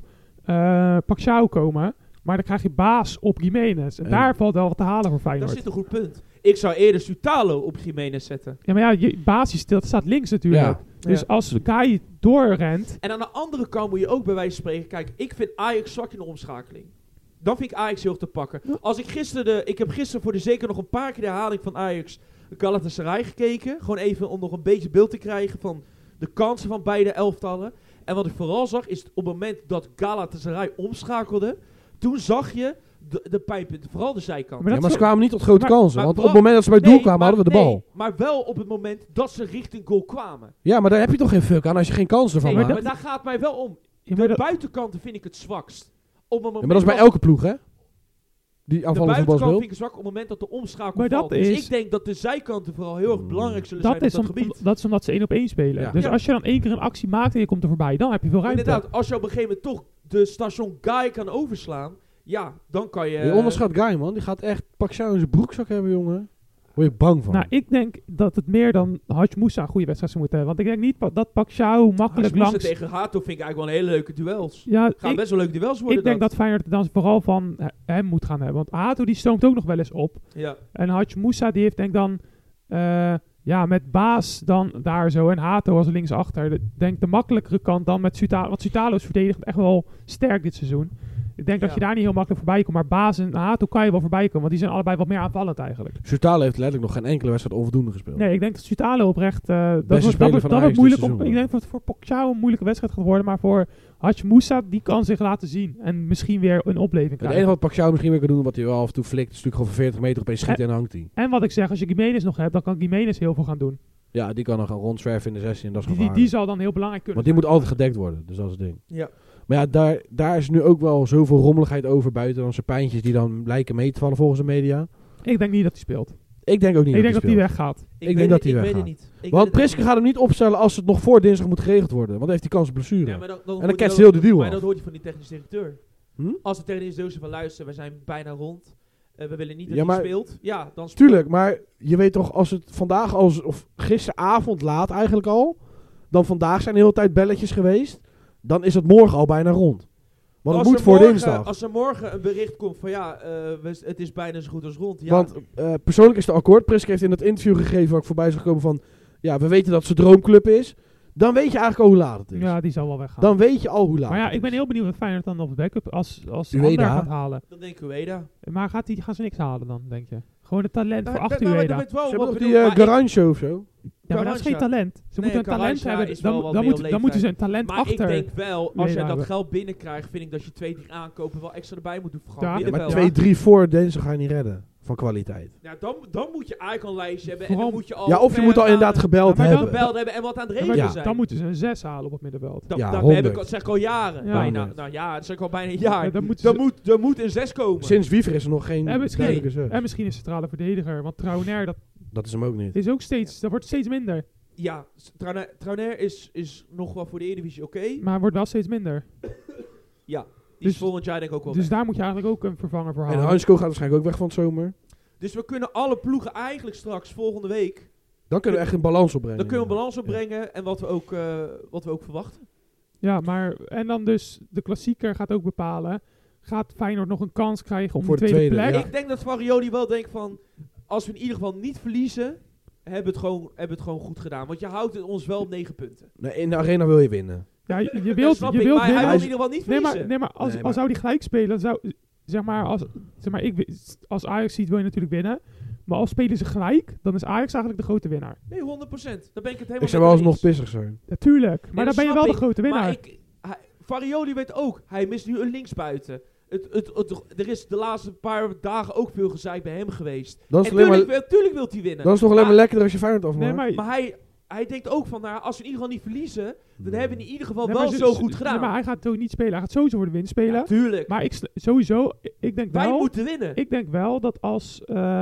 Pacquiao komen. Maar dan krijg je Baas op Gimenez. En daar valt wel wat te halen voor Feyenoord. Dat zit een goed punt. Ik zou eerder Sutalo op Gimenez zetten. Ja, maar ja, Baas is stil, staat links natuurlijk. Ja. Dus als Guy doorrent... En aan de andere kant moet je ook bij wijze van spreken... Kijk, ik vind Ajax zwak in de omschakeling. Dan vind ik Ajax heel te pakken. Als ik ik heb gisteren voor de zeker nog een paar keer de herhaling van Ajax Galatasaray gekeken. Gewoon even om nog een beetje beeld te krijgen van de kansen van beide elftallen. En wat ik vooral zag is op het moment dat Galatasaray omschakelde. Toen zag je de pijnpunten, vooral de zijkant. Maar ze kwamen niet tot grote kansen. Want op het moment dat ze bij het doel kwamen hadden we de bal. Maar wel op het moment dat ze richting goal kwamen. Ja, maar daar heb je toch geen fuck aan als je geen kansen ervan maakt. Maar daar gaat het mij wel om. De buitenkanten vind ik het zwakst. Maar dat is bij elke ploeg, hè? Die aanvallen de voetbal speelt. vind ik zwak op het moment dat de omschakel valt. Dus ik denk dat de zijkanten vooral heel erg belangrijk zullen zijn op dat gebied. Dat is omdat ze 1-op-1 spelen. Ja. Dus als je dan 1 keer een actie maakt en je komt er voorbij, dan heb je veel ruimte. Inderdaad, als je op een gegeven moment toch de station Guy kan overslaan, ja, dan kan je... Je onderschat Guy, man. Die gaat echt Pacquiao in zijn broekzak hebben, jongen. Word je bang van. Nou, ik denk dat het meer dan Hadj Moussa een goede wedstrijd zou moeten hebben. Want ik denk niet dat Pacquiao makkelijk langs... tegen Hato vind ik eigenlijk wel een hele leuke duels. Ja, gaan best wel leuke duels worden. Ik denk dat Feyenoord dan vooral van hem moet gaan hebben. Want Hato die stoomt ook nog wel eens op. Ja. En Hadj Moussa die heeft denk dan... met Baas dan daar zo en Hato als linksachter. Denk de makkelijkere kant dan met Sutalo. Want Sutalo is verdedigend echt wel sterk dit seizoen. Ik denk dat je daar niet heel makkelijk voorbij komt. Maar Baas en Hato kan je wel voorbij komen. Want die zijn allebei wat meer aanvallend eigenlijk. Sutalo heeft letterlijk nog geen enkele wedstrijd onvoldoende gespeeld. Nee, ik denk dat Sutalo oprecht... dat wordt moeilijk. Ik denk dat het voor Pacquiao een moeilijke wedstrijd gaat worden. Maar voor Hadj Moussa, die kan zich laten zien. En misschien weer een opleving krijgen. Het enige wat Pacquiao misschien weer kan doen, wat hij wel af en toe flikt, is natuurlijk gewoon van 40 meter opeens schieten en hangt hij. En wat ik zeg, als je Gimenez nog hebt, dan kan Gimenez heel veel gaan doen. Ja, die kan dan gaan rondzwerven in de 16 en dat is gevaarlijk. Die zal dan heel belangrijk kunnen Want die moet altijd gedekt worden, dus dat is het ding. Ja. Maar ja, daar is nu ook wel zoveel rommeligheid over buiten dan zijn pijntjes die dan lijken mee te vallen volgens de media. Ik denk niet dat hij speelt. Ik denk ook niet dat hij weggaat. Ik denk dat hij weggaat. Want Priske gaat hem niet opstellen als het nog voor dinsdag moet geregeld worden. Want dan heeft hij kans op blessure. Ja, en dan ketst heel de deal af. Maar dat hoort je van die technische directeur. Als de technische directeur van luisteren, we zijn bijna rond. We willen niet dat hij speelt. Ja, dan tuurlijk, maar je weet toch, als het vandaag of gisteravond laat eigenlijk al, dan vandaag zijn de hele tijd belletjes geweest, dan is het morgen al bijna rond. Want het moet voor dinsdag. Als er morgen een bericht komt van het is bijna zo goed als rond. Ja. Want persoonlijk is het akkoord. Priske heeft in dat interview gegeven waar ik voorbij is gekomen van, ja, we weten dat ze droomclub is. Dan weet je eigenlijk al hoe laat het is. Ja, die zal wel weggaan. Dan weet je al hoe laat. Maar ja, ik ben heel benieuwd wat Feyenoord dan op de backup als Ander gaat halen. Dan denk ik Ueda. Maar gaan ze niks halen dan, denk je? Gewoon het talent voor achter Ueda. Ze hebben toch die Garancho of zo? Ja, maar dat is geen talent. Ze moeten een talent hebben. Dan moeten ze een talent maar achter. Maar ik denk wel, als jij dat geld binnenkrijgt, vind ik dat je 2-3 aankopen wel extra erbij moet doen. Maar 2-3 voor dinsdag ga je niet redden. Van kwaliteit. Ja, dan moet je eigenlijk al een lijstje hebben. Vooral, en dan moet je al of je moet al inderdaad gebeld hebben. En wat aan het regelen zijn. Dan moeten ze een 6 halen op het middenveld. Dat zeg ik al jaren. Bijna. Nou ja, dat zeg ik al bijna een jaar. Dan moet een 6 komen. Sinds Wiever is er nog geen duidelijke 6. En misschien een centrale verdediger. Want Trauner, dat is hem ook niet. Is ook steeds, dat wordt steeds minder. Ja, Trauner is nog wel voor de Eredivisie oké. Maar wordt wel steeds minder. Ja, die is volgend jaar denk ik ook wel Dus weg. daar moet je eigenlijk ook een vervanger voor halen. En Hansko gaat waarschijnlijk ook weg van het zomer. Dus we kunnen alle ploegen eigenlijk straks volgende week Dan kunnen we echt een balans opbrengen. Dan kunnen we een balans opbrengen en wat we ook verwachten. Ja, maar en dan dus de klassieker gaat ook bepalen. Gaat Feyenoord nog een kans krijgen om voor de tweede plek? Ja. Ik denk dat Farioli wel denkt van, als we in ieder geval niet verliezen, hebben we het gewoon goed gedaan. Want je houdt het ons wel op 9 punten. Nee, in de arena wil je winnen. Ja, je wilt maar winnen. hij wil in ieder geval niet verliezen. Nee, maar als zou die gelijk spelen, als Ajax ziet wil je natuurlijk winnen. Maar als spelen ze gelijk, dan is Ajax eigenlijk de grote winnaar. Nee, 100%. Daar ben ik het helemaal Ik zou wel eens nog pissig zijn. Natuurlijk, maar dan ben je wel de grote winnaar. Maar Farioli weet ook, hij mist nu een linksbuiten. Er is de laatste paar dagen ook veel gezeik bij hem geweest. Tuurlijk wil hij winnen. Dat is toch alleen maar lekkerder als je Feyenoord afmaakt. Nee, maar hij denkt ook van, als we in ieder geval niet verliezen, dan hebben we in ieder geval wel zo goed gedaan. Nee, maar hij gaat toch niet spelen. Hij gaat sowieso voor de winst spelen. Ja, tuurlijk. Maar ik denk wij moeten winnen. Ik denk wel dat als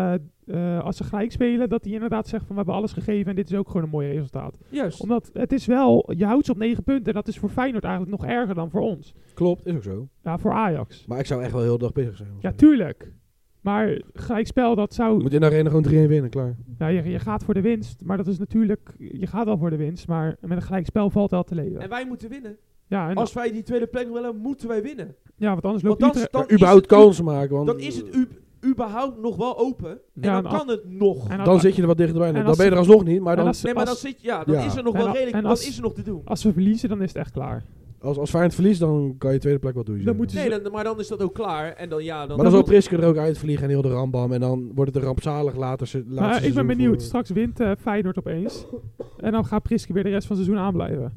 ze gelijk spelen, dat hij inderdaad zegt van, we hebben alles gegeven en dit is ook gewoon een mooi resultaat. Juist. Omdat het is wel, je houdt ze op 9 punten en dat is voor Feyenoord eigenlijk nog erger dan voor ons. Klopt, is ook zo. Ja, voor Ajax. Maar ik zou echt wel heel de dag pissig zijn. Ja, tuurlijk. Maar gelijkspel, dat zou... Je moet in de arena gewoon 3-1 winnen, klaar. Ja, je gaat voor de winst, maar dat is natuurlijk... Je gaat wel voor de winst, maar met een gelijkspel valt wel te leven. En wij moeten winnen. Ja, en als wij die tweede plek willen, moeten wij winnen. Ja, want anders loopt het... Dan überhaupt kansen maken. Want dan is het überhaupt nog wel open. En ja, dan kan het nog. Dan zit je er wat dichterbij. Dan ben je er alsnog niet, maar dan... dan is er nog wel redelijk... Dan is er nog te doen. Als we verliezen, dan is het echt klaar. Als Feyenoord verliest, dan kan je tweede plek wel doen. Maar dan is dat ook klaar. En dan, maar dan zal Priske er ook uitvliegen en heel de rambam. En dan wordt het een rampzalig later. Ik ben benieuwd. Straks wint Feyenoord opeens. En dan gaat Priske weer de rest van het seizoen aanblijven.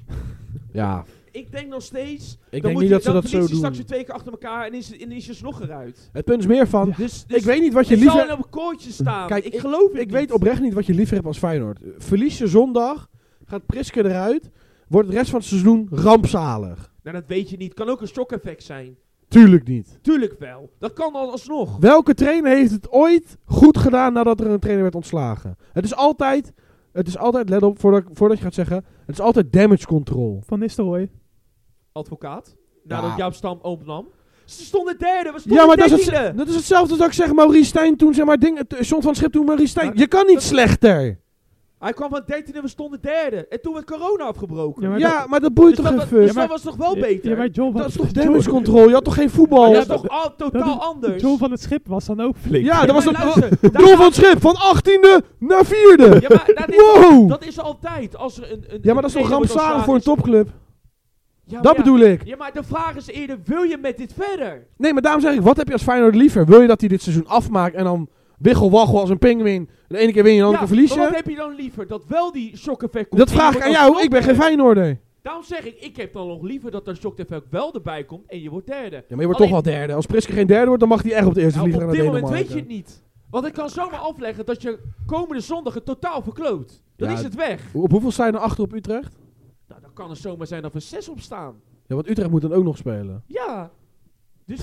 Ja. Ik denk nog steeds... Ik denk niet dat ze dat zo doen. Dan straks weer 2 keer achter elkaar en is je nog eruit. Het punt is meer van... Ja. Dus ik weet niet wat je liever... Het zal op een koortje staan. Kijk, ik geloof het Ik weet oprecht niet wat je liever hebt als Feyenoord. Verlies je zondag, gaat Priske eruit... Wordt de rest van het seizoen rampzalig. Nou, dat weet je niet. Kan ook een shock-effect zijn. Tuurlijk niet. Tuurlijk wel. Dat kan alsnog. Welke trainer heeft het ooit goed gedaan nadat er een trainer werd ontslagen? Het is altijd, let op, voordat je gaat zeggen, het is altijd damage control. Van Nistelrooy. Advocaat. Nadat Jaap Stam opnam. Ze stonden derde, dat is hetzelfde als ik zeg Maurice Stijn toen, zeg maar, John van Schip toen Maurice Stijn. Je kan niet slechter. Hij kwam van 13 en we stonden derde. En toen werd corona afgebroken. Maar dat boeit toch even. Dus dat was toch wel beter? Ja, maar dat is toch damage control? Je had toch geen voetbal? Dat is toch totaal anders? John van het Schip was dan ook flink. Ja, dat was John van het Schip van 18e naar 4e. Ja, maar dat is altijd. Als er een maar dat is toch rampzalig voor een topclub? Ja, dat bedoel ik. Ja, maar de vraag is eerder, wil je met dit verder? Nee, maar daarom zeg ik, wat heb je als Feyenoord liever? Wil je dat hij dit seizoen afmaakt en dan wiggelwaggel als een pinguïn? De ene keer win je, de andere keer verlies je? Maar wat heb je dan liever? Dat wel die shock-effect komt? Dat vraag ik aan jou, ik ben geen Feyenoorder. Daarom zeg ik heb dan nog liever dat er shock-effect wel erbij komt en je wordt derde. Ja, maar je wordt toch wel derde. Als Priske geen derde wordt, dan mag hij echt op de eerste vlieger naar Denemarken. Op dit moment weet je het niet. Want ik kan zomaar afleggen dat je komende zondag het totaal verkloot. Dan is het weg. Op hoeveel sta je nou achter op Utrecht? Nou, dan kan het zomaar zijn dat we 6 op staan. Ja, want Utrecht moet dan ook nog spelen. Ja. Dus,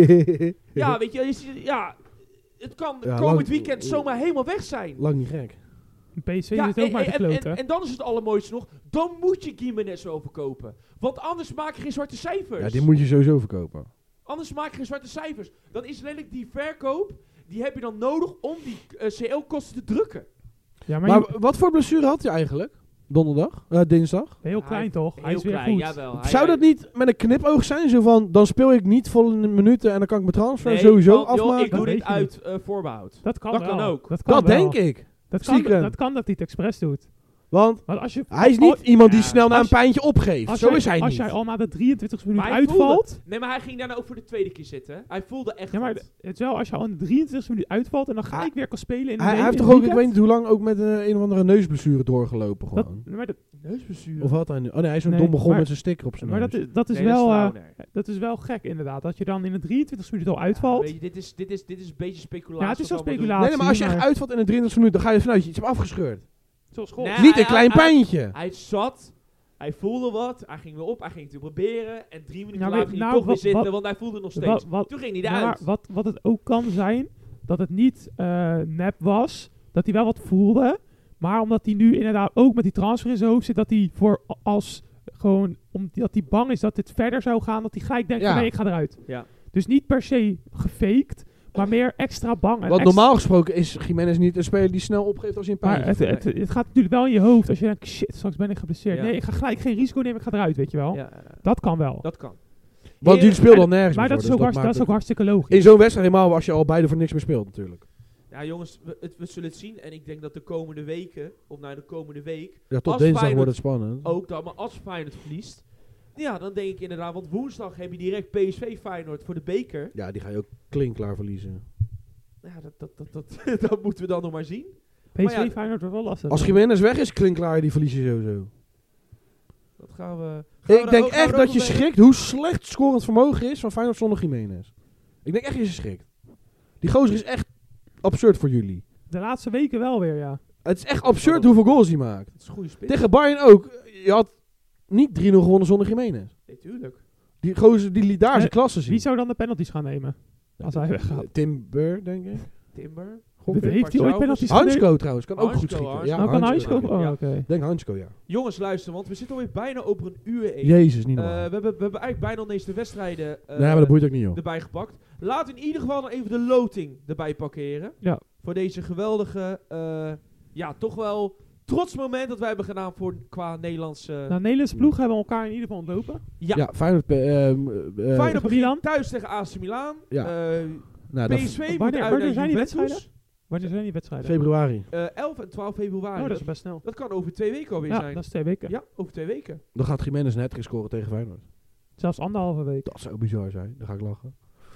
ja, weet je, het kan komend weekend zomaar helemaal weg zijn. Lang niet gek. PSV is ook maar gekloten. En dan is het allermooiste nog, dan moet je Gimenez wel verkopen. Want anders maak je geen zwarte cijfers. Ja, die moet je sowieso verkopen. Anders maak je geen zwarte cijfers. Dan is letterlijk die verkoop, die heb je dan nodig om die CL-kosten te drukken. Ja, maar wat voor blessure had hij eigenlijk? Dinsdag? Heel klein toch? Hij is weer klein, goed. Jawel, zou dat niet met een knipoog zijn? Zo van, dan speel ik niet volle minuten en dan kan ik mijn transfer sowieso afmaken? Ik doe dit uit voorbehoud. Dat kan ook. Dat denk ik. Dat kan dat hij het expres doet. Want als hij is niet iemand die snel na een pijntje opgeeft. Zo is hij niet. Als jij al na de 23 minuten uitvalt... Nee, maar hij ging daarna ook voor de tweede keer zitten. Hij voelde echt... Ja, maar het is wel als je al in de 23 minuten uitvalt en dan gelijk weer kan spelen in de Hij heeft toch ook, ik weet niet hoe lang, ook met een of andere neusblessure doorgelopen gewoon. Neusblessure? Of had hij nu? Oh nee, hij is zo'n dom begon met zijn sticker op zijn neus. Maar dat is wel gek inderdaad. Dat je dan in de 23 minuten al uitvalt. Weet je, dit is een beetje speculatie. Ja, het is wel speculatie. Nee, maar als je echt uitvalt in de 23 minuten, dan ga je vanuit je iets hebt afgescheurd. Nee, niet een klein pijntje. Hij zat, hij voelde wat, hij ging weer op, hij ging het proberen. En 3 minuten later ging hij toch weer zitten, want hij voelde nog steeds. Toen ging hij eruit. Maar wat het ook kan zijn, dat het niet nep was, dat hij wel wat voelde. Maar omdat hij nu inderdaad ook met die transfer in zijn hoofd zit, dat hij omdat hij bang is dat dit verder zou gaan, dat hij gelijk denkt van nee, ik ga eruit. Ja. Dus niet per se gefaked. maar meer extra bang. Want normaal gesproken is Gimenez niet een speler die snel opgeeft als hij een pijn heeft. Maar het gaat natuurlijk wel in je hoofd als je denkt, shit, straks ben ik geblesseerd. Ja. Nee, ik ga gelijk geen risico nemen, ik ga eruit, weet je wel. Ja. Dat kan wel. Dat kan. Want jullie speelt al nergens maar meer dat is ook hartstikke logisch. In zo'n wedstrijd helemaal als je al beide voor niks meer speelt natuurlijk. Ja jongens, we zullen het zien. En ik denk dat de komende weken, of de komende week... Ja, tot dinsdag Feyenoord wordt het spannend. Ook dan, maar als Feyenoord verliest... Ja, dan denk ik inderdaad, want woensdag heb je direct PSV Feyenoord voor de beker. Ja, die ga je ook klinkklaar verliezen. Ja, dat moeten we dan nog maar zien. PSV Feyenoord wordt wel lastig. Als Gimenez weg is, klinkklaar, die verlies je sowieso. Dat gaan we... Ik denk echt dat je schrikt hoe slecht scorend vermogen is van Feyenoord zonder Gimenez. Ik denk echt dat je schrikt. Die gozer is echt absurd voor jullie. De laatste weken wel weer, ja. Het is echt absurd hoeveel goals hij maakt. Het is een goede spits. Tegen Bayern ook. Je had niet 3-0 gewonnen zonder Gimenez. Nee, tuurlijk. Die gozer die liet daar zijn klasse zien. Wie zou dan de penalties gaan nemen? Als hij weggaat. Timber, denk ik. Timber. Heeft hij ooit penalties genomen? Hansko trouwens, kan ook goed schieten. Ja, kan Hansko? Oh, oké. Denk Hansko, ja. Jongens, luister, want we zitten alweer bijna over een uur heen. Jezus, niet normaal. We hebben eigenlijk bijna al deze wedstrijden nee, maar dat boeit ook niet, joh. erbij gepakt. Laten we in ieder geval nog even de loting erbij parkeren. Ja. Voor deze geweldige, toch wel trots moment dat wij hebben gedaan qua Nederlandse... Nederlandse ploeg hebben elkaar in ieder geval ontlopen. Ja, Feyenoord... Feyenoord Milan thuis tegen AC Milan. Ja. PSV moet uit naar Juventus. Wanneer zijn die wedstrijden? Februari. 11 en 12 februari. Oh, dat is best snel. Dat kan over 2 weken alweer zijn. Ja, dat is 2 weken. Ja, over 2 weken. Dan gaat Gimenez een hat-trick scoren tegen Feyenoord. Zelfs 1,5 week. Dat zou bizar zijn. Dan ga ik lachen.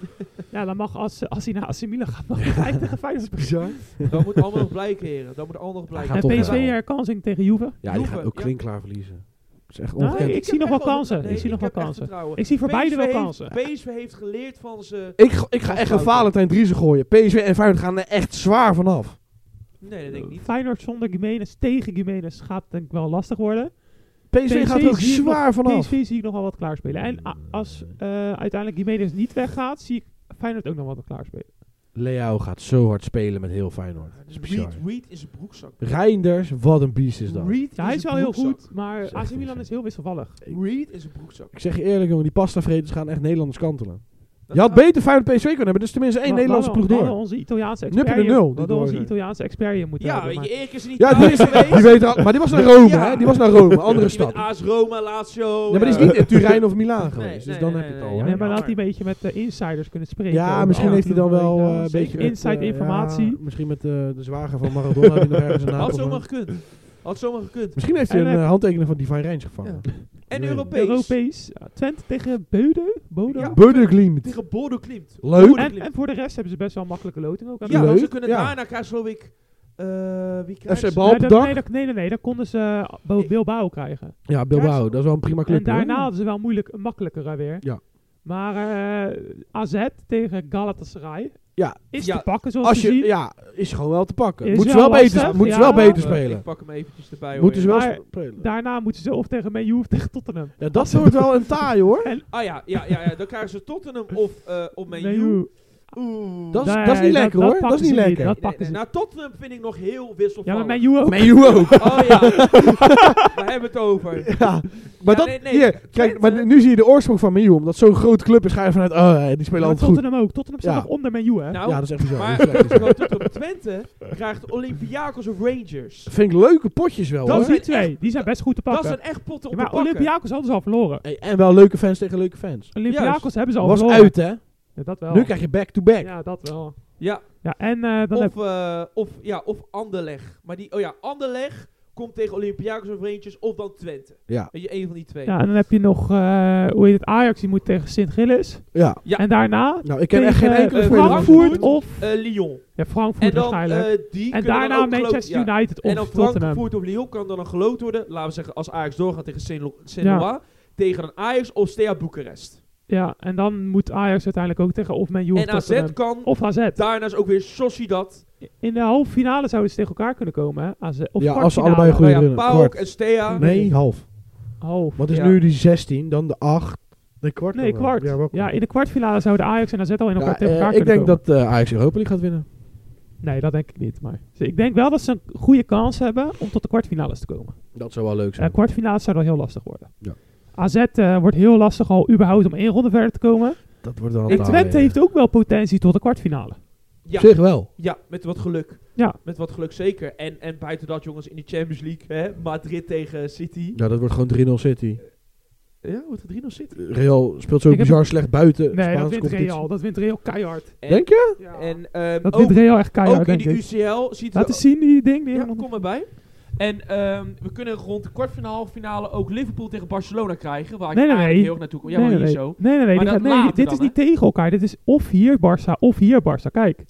Ja, dan mag als hij naar AC Milan gaat, mag hij tegen Feyenoord bizar. Dat moet allemaal nog blijken, heren. Dat moet allemaal nog blijken. En PSV herkansing tegen Juve. Ja, die gaat ook klinkklaar verliezen. Dat is echt ongekend. Nee, ik zie nog wel kansen. Ik zie nog wel kansen. Ik zie voor beide wel kansen. PSV heeft geleerd van ze... Ik ga echt een Valentijn Driessen gooien. PSV en Feyenoord gaan er echt zwaar vanaf. Nee, dat denk ik niet. Feyenoord zonder Gimenez tegen Gimenez gaat denk ik wel lastig worden. PSV gaat er ook zwaar vanaf. PSV zie ik nog wel wat klaarspelen. En als uiteindelijk Gimenez niet weggaat, zie ik Feyenoord ook nog wat klaarspelen. Leao gaat zo hard spelen met heel Feyenoord. Reed is een broekzak. Reinders, wat een beest is dat. Hij is wel heel goed, maar AC Milan is heel wisselvallig. Reed is een broekzak. Ik zeg je eerlijk, jongen, die pastavreters gaan echt Nederlanders kantelen. Je had beter Feyenoord PSV kunnen hebben, dus tenminste 1 Nederlandse ploeg door. Onze Italiaanse expert. Nu heb je er 0. We hadden onze Italiaanse expert hier moeten hebben. Ja, weet je, Erik is er niet die weet al, maar die was naar Rome, hè? Die was naar Rome, andere stad. AS Roma, Lazio. Ja, maar die is niet in Turijn of Milaan geweest, dus dan heb je het al. Nee, maar dan had hij een beetje met de insiders kunnen spreken. Ja, misschien heeft hij dan wel een beetje... Inside informatie. Misschien met de zwager van Maradona die nog ergens een naam... Had zomaar gekund. Misschien heeft hij een handtekening van Divine Reins gevangen. En Europees. Twente tegen Bodo. Ja, Bodo Glimt. Tegen Bodo Glimt. Leuk. En voor de rest hebben ze best wel een makkelijke loting ook. Ja, leuk. Ze kunnen daarna krijgen, geloof ik... Wie krijgt FC Balpendag? Nee, dan konden ze Bilbao krijgen. Ja, Bilbao. Dat is wel een prima club. En daarna hadden ze wel makkelijker weer. Ja. Maar AZ tegen Galatasaray... Ja. Is te pakken, zoals je ziet. Ja, is gewoon wel te pakken. Moeten ze wel beter spelen. Ik pak hem eventjes erbij. Moeten ze wel spelen. Daarna moeten ze of tegen Man U of tegen Tottenham. Ja, dat wordt wel een taai, hoor. Dan krijgen ze Tottenham of Man U. Dat is niet lekker, hoor. Dat is niet lekker. Dat pakken ze. Nou, Tottenham vind ik nog heel wisselvallig. Ja, maar Man U ook. Man U ook. Oh ja. Daar hebben we het over. Ja. Maar kijk, maar nu zie je de oorsprong van Man U. Omdat zo'n grote club is, ga je vanuit, die spelen altijd goed. Tottenham ook. Tottenham staat nog onder Man U, hè? Nou, ja, dat is echt bizar. Maar Twente krijgt Olympiakos of Rangers. Vind ik leuke potjes wel, hoor. Die twee, die zijn best goed te pakken. Dat zijn echt potten om te pakken. Maar Olympiakos hadden ze al verloren. En wel leuke fans tegen leuke fans. Olympiakos hebben ze al verloren. Was uit, hè? Ja, dat wel. Nu krijg je back-to-back. Ja, dat wel. Ja. En dan of Anderlecht. Maar Anderlecht komt tegen Olympiakos of Rangers of dan Twente. Ja. Weet je, één van die twee. Ja, en dan heb je nog, hoe heet het, Ajax, die moet tegen Sint-Gilles. Ja. En daarna nou, ik ken echt geen enkele Frankfurt of Lyon. Ja, Frankfurt waarschijnlijk. En daarna Manchester United of en dan Tottenham. Frankfurt of Lyon kan dan geloot worden. Laten we zeggen, als Ajax doorgaat tegen Saint-Lois. Tegen een Ajax of Steaua Boekarest. Ja, en dan moet Ajax uiteindelijk ook tegen of Man U of AZ kan. Of AZ. Daarna is ook weer Sociedad. In de halve finale zouden ze tegen elkaar kunnen komen, hè? AZ, of ja, als ze allebei een goede winnen. PAOK en Steaua. Nee, half. Wat is nu die 16, dan de 8. Nee, kwart. Nee, kwart. Ja, in de kwartfinale zouden Ajax en AZ al in elkaar tegen elkaar kunnen komen. Ik denk dat Ajax Europa League gaat winnen. Nee, dat denk ik niet. Maar ik denk wel dat ze een goede kans hebben om tot de kwartfinales te komen. Dat zou wel leuk zijn. Kwartfinales zou wel heel lastig worden. Ja. AZ wordt heel lastig al überhaupt om 1 ronde verder te komen. Dat wordt wel en Twente heeft ook wel potentie tot de kwartfinale. Ja. Op zich wel. Ja, met wat geluk. Ja. Met wat geluk zeker. En buiten dat, jongens, in de Champions League, hè, Madrid tegen City. Ja, dat wordt gewoon 3-0 City. Ja, wordt het 3-0 City? Real speelt zo bizar slecht buiten Nee, Spaanse dat wint Real keihard. Denk je? Ja. En, dat wint Real echt keihard, ook in denk de UCL ziet Laat eens zien die ding. Ja, kom erbij. En we kunnen rond de kwartfinale, halve finale ook Liverpool tegen Barcelona krijgen. Waar ik eigenlijk heel erg naartoe kom. Ja, maar hier zo. Nee, dit is niet tegen elkaar. Dit is of hier Barça of hier Barça. Kijk.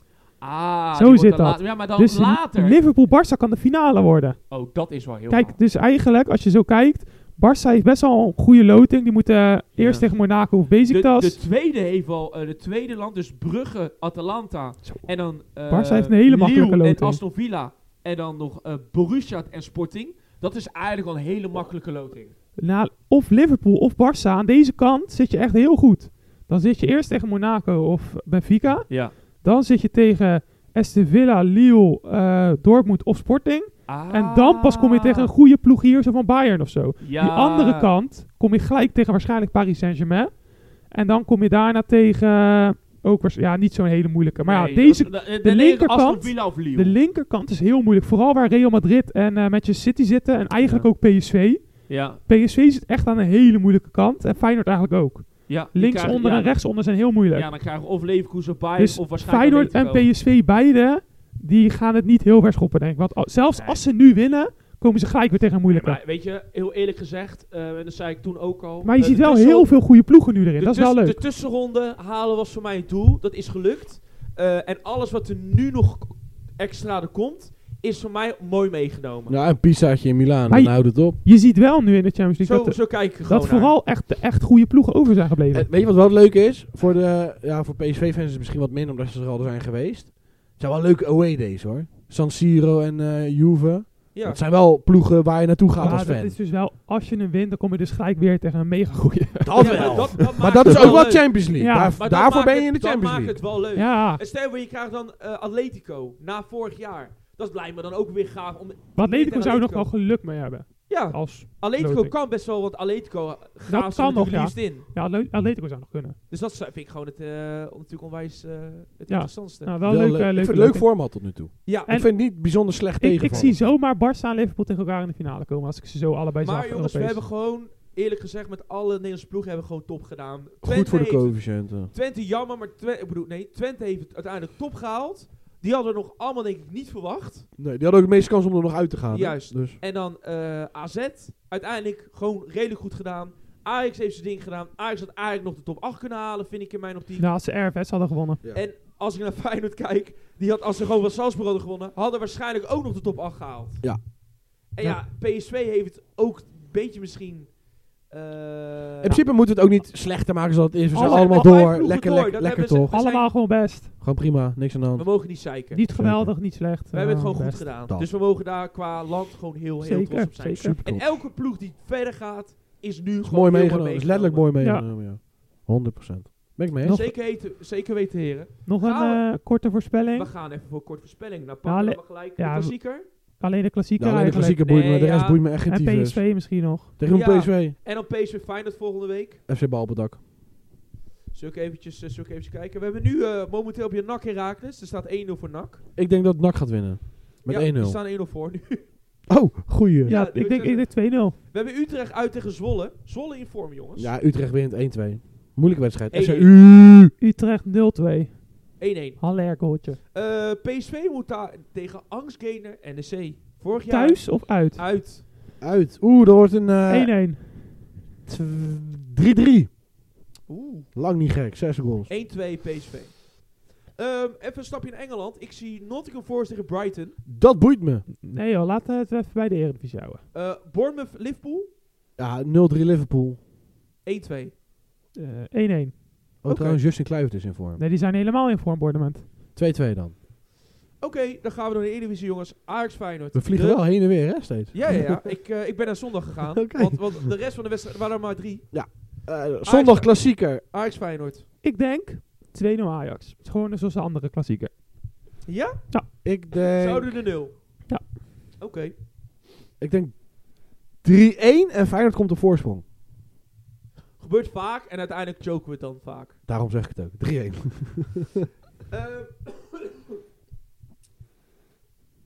Zo zit dat. Ja, maar dan dus later. Liverpool-Barça kan de finale worden. Oh, dat is wel heel Kijk, gaaf. dus eigenlijk, als je zo kijkt, Barça heeft best wel een goede loting. Die moeten eerst tegen Monaco of Besiktas. De tweede heeft al, de tweede land, dus Brugge, Atalanta. En dan Barça heeft een hele makkelijke Lille loting. en Aston Villa. En dan nog Borussia en Sporting. Dat is eigenlijk wel een hele makkelijke loting. Nou, of Liverpool of Barça. Aan deze kant zit je echt heel goed. Dan zit je eerst tegen Monaco of Benfica. Ja. Dan zit je tegen Aston Villa, Lille, Dortmund of Sporting. En dan pas kom je tegen een goede ploeg hier, zo van Bayern of zo. Ja. Die andere kant kom je gelijk tegen waarschijnlijk Paris Saint-Germain. En dan kom je daarna tegen ook niet zo'n hele moeilijke. Maar nee, ja, deze de linkerkant, Villa of Lille. de linkerkant is heel moeilijk. Vooral waar Real Madrid en Manchester City zitten. En eigenlijk ook PSV. Ja. PSV zit echt aan een hele moeilijke kant. En Feyenoord eigenlijk ook. Ja, Linksonder en rechtsonder zijn heel moeilijk. Ja, dan krijgen we of Leverkusen of Bayern Dus of waarschijnlijk Feyenoord en PSV beide, die gaan het niet heel ver schoppen, denk ik. Want zelfs als ze nu winnen, komen ze gelijk weer tegen een moeilijke. Maar weet je, heel eerlijk gezegd, en dat zei ik toen ook al. Maar je ziet wel heel veel goede ploegen nu erin. Dat is wel leuk. De tussenronde halen was voor mij het doel. Dat is gelukt. En alles wat er nu nog extra er komt, is voor mij mooi meegenomen. Ja, een Pisaatje in Milaan, maar dan houdt het op. Je ziet wel nu in de Champions League Zo kijk ik gewoon dat vooral echt goede ploegen over zijn gebleven. Weet je wat wel leuk is? Voor PSV-fans is het misschien wat minder, omdat ze er al zijn geweest. Het zijn wel leuke away days, hoor. San Siro en Juve. Ja. Dat zijn wel ploegen waar je naartoe gaat als fan. Dat is dus wel, als je hem wint, dan kom je dus gelijk weer tegen een mega goeie. Dat wel. Maar dat is ook wel Champions League. Ja. Daarvoor ben je in de Champions League. Dat maakt het wel leuk. Ja. En stel je krijgt dan Atletico na vorig jaar. Dat blijkt me dan ook weer gaaf. Maar Atletico zou nog wel geluk mee hebben. Ja, Atletico kan best wel, want Atletico gaat er nog liefst in. Ja, Atletico zou nog kunnen. Dus dat vind ik gewoon natuurlijk onwijs het interessantste. Nou, wel leuk, ik vind het een leuk format tot nu toe. Ja. Ik vind het niet bijzonder slecht tegenvallen. Ik zie zomaar Barça en Liverpool tegen elkaar in de finale komen, als ik ze zo allebei zag. Maar jongens, we hebben gewoon, eerlijk gezegd, met alle Nederlandse ploegen hebben we gewoon top gedaan. Goed voor de coëfficiënten. Twente jammer, maar Twente heeft het uiteindelijk top gehaald. Die hadden we nog allemaal denk ik niet verwacht. Nee, die hadden ook de meeste kans om er nog uit te gaan. Juist. Dus. En dan AZ, uiteindelijk gewoon redelijk goed gedaan. Ajax heeft zijn ding gedaan. Ajax had eigenlijk nog de top 8 kunnen halen, vind ik in mijn optiek. Nou, als ze RFS hadden gewonnen. Ja. En als ik naar Feyenoord kijk, die had, als ze gewoon van Salzburg hadden gewonnen, hadden waarschijnlijk ook nog de top 8 gehaald. Ja. En ja, PSV heeft het ook een beetje misschien... in principe moet het ook niet slechter maken zoals het is. We zijn allemaal door. Lekker toch. Allemaal gewoon best. Gewoon prima. Niks aan de hand. We mogen niet zeiken. Niet geweldig, niet slecht. We hebben het gewoon goed gedaan. Dat. Dus we mogen daar qua land gewoon heel trots op zijn. Zeker. En elke ploeg die verder gaat, is nu gewoon mooi meegenomen. Is letterlijk mooi meegenomen, ja. 100%. Ben ik mee eens? Zeker weten, heren. Nog een korte voorspelling? We gaan even voor een korte voorspelling. Nou, pakken we gelijk de klassieker. Alleen de klassieker alleen de klassieker boeit me. De rest boeit me echt geen tyfus. En PSV misschien nog. Tegen een PSV. En dan PSV Feyenoord volgende week. FC Bal op het dak. Zul ik eventjes kijken. We hebben nu momenteel op je NAC Heracles. Er staat 1-0 voor NAC. Ik denk dat NAC gaat winnen. Met 1-0. We staan 1-0 voor nu. Oh, goeie. Ja, ik denk 2-0. We hebben Utrecht uit tegen Zwolle. Zwolle in vorm, jongens. Ja, Utrecht wint 1-2. Moeilijke wedstrijd. Utrecht 0-2. 1-1. Haller goaltje. PSV moet daar tegen Angstgener NEC. Vorig jaar. Thuis of uit? Uit. Dat wordt een 1-1. 3-3. Lang niet gek. 6 goals. 1-2 PSV. Even een stapje in Engeland. Ik zie Nottingham Forest tegen Brighton. Dat boeit me. Nee joh, laten we het even bij de Eredivisie houden. Bournemouth Liverpool. Ja, 0-3 Liverpool. 1-2. 1-1. Trouwens, Justin Kluivert is in vorm. Nee, die zijn helemaal in vorm, Bournemouth. 2-2 dan. Oké, dan gaan we door de Eredivisie, jongens. Ajax Feyenoord. We vliegen wel heen en weer, hè, steeds. Ja. Ik ben naar zondag gegaan. Want de rest van de wedstrijd waren er maar 3. Ja. Zondag klassieker. Ajax Feyenoord. Ik denk 2-0 Ajax. Het is gewoon zoals de andere klassieker. Ja? Ja. Ik denk... Zouden de 0? Ja. Oké. Ik denk 3-1 en Feyenoord komt op voorsprong. Gebeurt vaak en uiteindelijk choken we het dan vaak. Daarom zeg ik het ook. 3-1.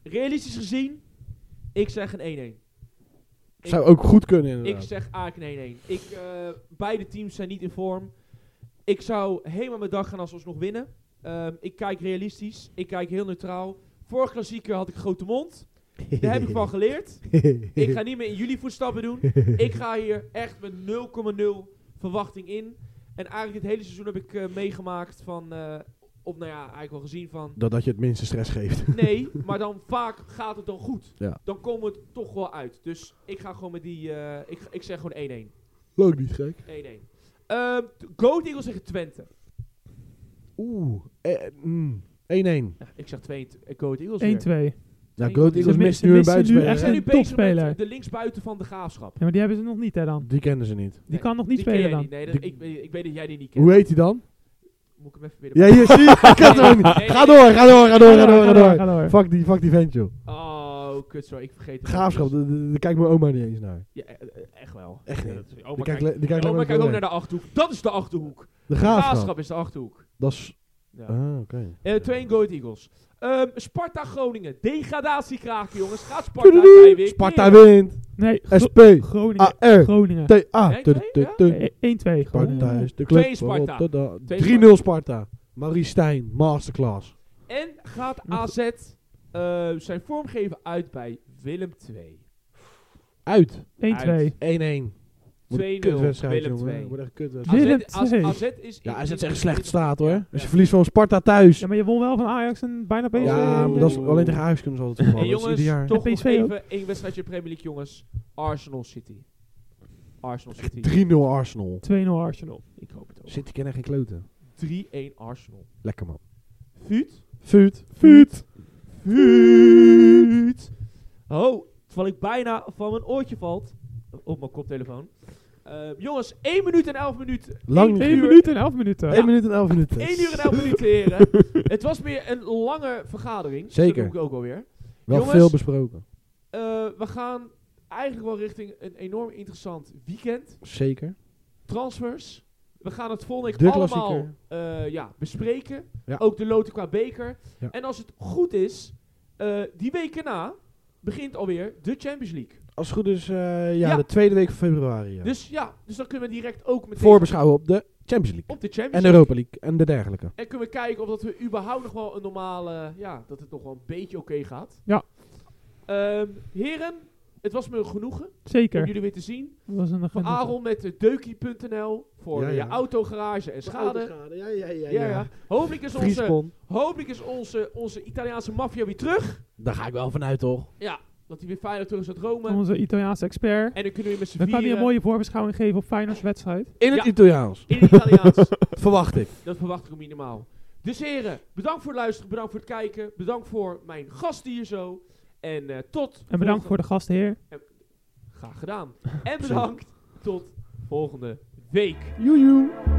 realistisch gezien, ik zeg een 1-1. Zou ook goed kunnen inderdaad. Ik zeg eigenlijk een 1-1. Beide teams zijn niet in vorm. Ik zou helemaal mijn dag gaan als we nog winnen. Ik kijk realistisch. Ik kijk heel neutraal. Vorig klassieker had ik grote mond. Daar heb ik van geleerd. Ik ga niet meer in jullie voetstappen doen. Ik ga hier echt met 0,0 verwachting in. En eigenlijk het hele seizoen heb ik meegemaakt van... eigenlijk wel gezien van... Dat je het minste stress geeft. Nee, maar dan vaak gaat het dan goed. Ja. Dan komen we het toch wel uit. Dus ik ga gewoon met die... Ik zeg gewoon 1-1. Leuk niet gek. 1-1. Goat Eagles tegen Twente. 1-1. Ja, ik zeg 2. Goat Eagles 1-2. Ja, Goat Eagles mist nu een buitenspeler. Ze zijn nu bezig met de linksbuiten van de Graafschap. Ja, maar die hebben ze nog niet, hè, dan? Die kennen ze niet. Die kan nog niet spelen dan. Nee, ik weet dat jij die niet kent. Hoe heet hij dan? Moet ik hem even weer... Ja, hier zie je. Ik ken hem niet. Ga door. Fuck die vent, joh. Oh, kut, sorry. Ik vergeet het. Graafschap, daar kijkt mijn oma niet eens naar. Ja, echt wel. Echt niet. Oma kijkt ook naar de Achterhoek. Dat is de Achterhoek. De Graafschap is de Achterhoek. Dat is... Ja. Oké. 2 Goat Eagles. Sparta Groningen. Degradatiekraken, jongens. Gaat Sparta weer. Sparta wint. Nee, SP. Groningen. Groningen. TA. 1-2. Sparta is de club. 2 Sparta. 3-0 Sparta. Maurice Stijn. Masterclass. En gaat AZ zijn vormgeven uit bij Willem II. Uit. 1-2. 1-1. 2-0 Willem II. Wordt echt kutwedstrijd. AZ is... Ja, AZ is echt slecht staat hoor. Als je verliest van Sparta thuis. Ja, maar je won wel van Ajax en bijna PSV. Ja, maar dat is alleen tegen Ajax kunnen ze altijd vallen. En jongens, jaar. toch nog PSV even één wedstrijdje Premier League, jongens. Arsenal City. 3-0 Arsenal. 2-0 Arsenal. Ik hoop het ook. City kennen geen kloten. 3-1 Arsenal. Lekker man. Vuut. Oh, terwijl ik bijna van mijn oortje valt. Op mijn koptelefoon. Jongens, 1 minuut en 11 minuten. Lang. 1 minuut en 11 minuten. 1 minuut en 11 minuten. 1 uur en 11 minuten, heren. Het was meer een lange vergadering. Zeker. Dat doe ik ook alweer. Wel jongens, veel besproken. We gaan eigenlijk wel richting een enorm interessant weekend. Zeker. Transfers. We gaan het volgende week allemaal bespreken. Ja. Ook de loten qua beker. Ja. En als het goed is, die week erna begint alweer de Champions League. Als het goed is, de tweede week van februari. Ja. Dus dan kunnen we direct ook meteen voorbeschouwen op de Champions League. Op de Champions en de League. Europa League en de dergelijke. En kunnen we kijken of dat we überhaupt nog wel een normale, dat het nog wel een beetje oké gaat. Ja. Heren, het was me een genoegen Zeker. om jullie weer te zien. Was een van Aaron met Deukie.nl voor je autogarage en schade. Ja. Hopelijk is onze Italiaanse maffia weer terug. Daar ga ik wel vanuit, toch? Ja, dat hij weer veilig terug is uit Rome. Onze Italiaanse expert. En dan kunnen we met z'n vieren. Dan kan hij een mooie voorbeschouwing geven op Feyenoord's wedstrijd. In het Italiaans. In het Italiaans. Verwacht ik. Dat verwacht ik minimaal. Dus heren, bedankt voor het luisteren, bedankt voor het kijken. Bedankt voor mijn gasten hier zo. En En bedankt voor de gastheer. Graag gedaan. En bedankt tot volgende week. Joejoe.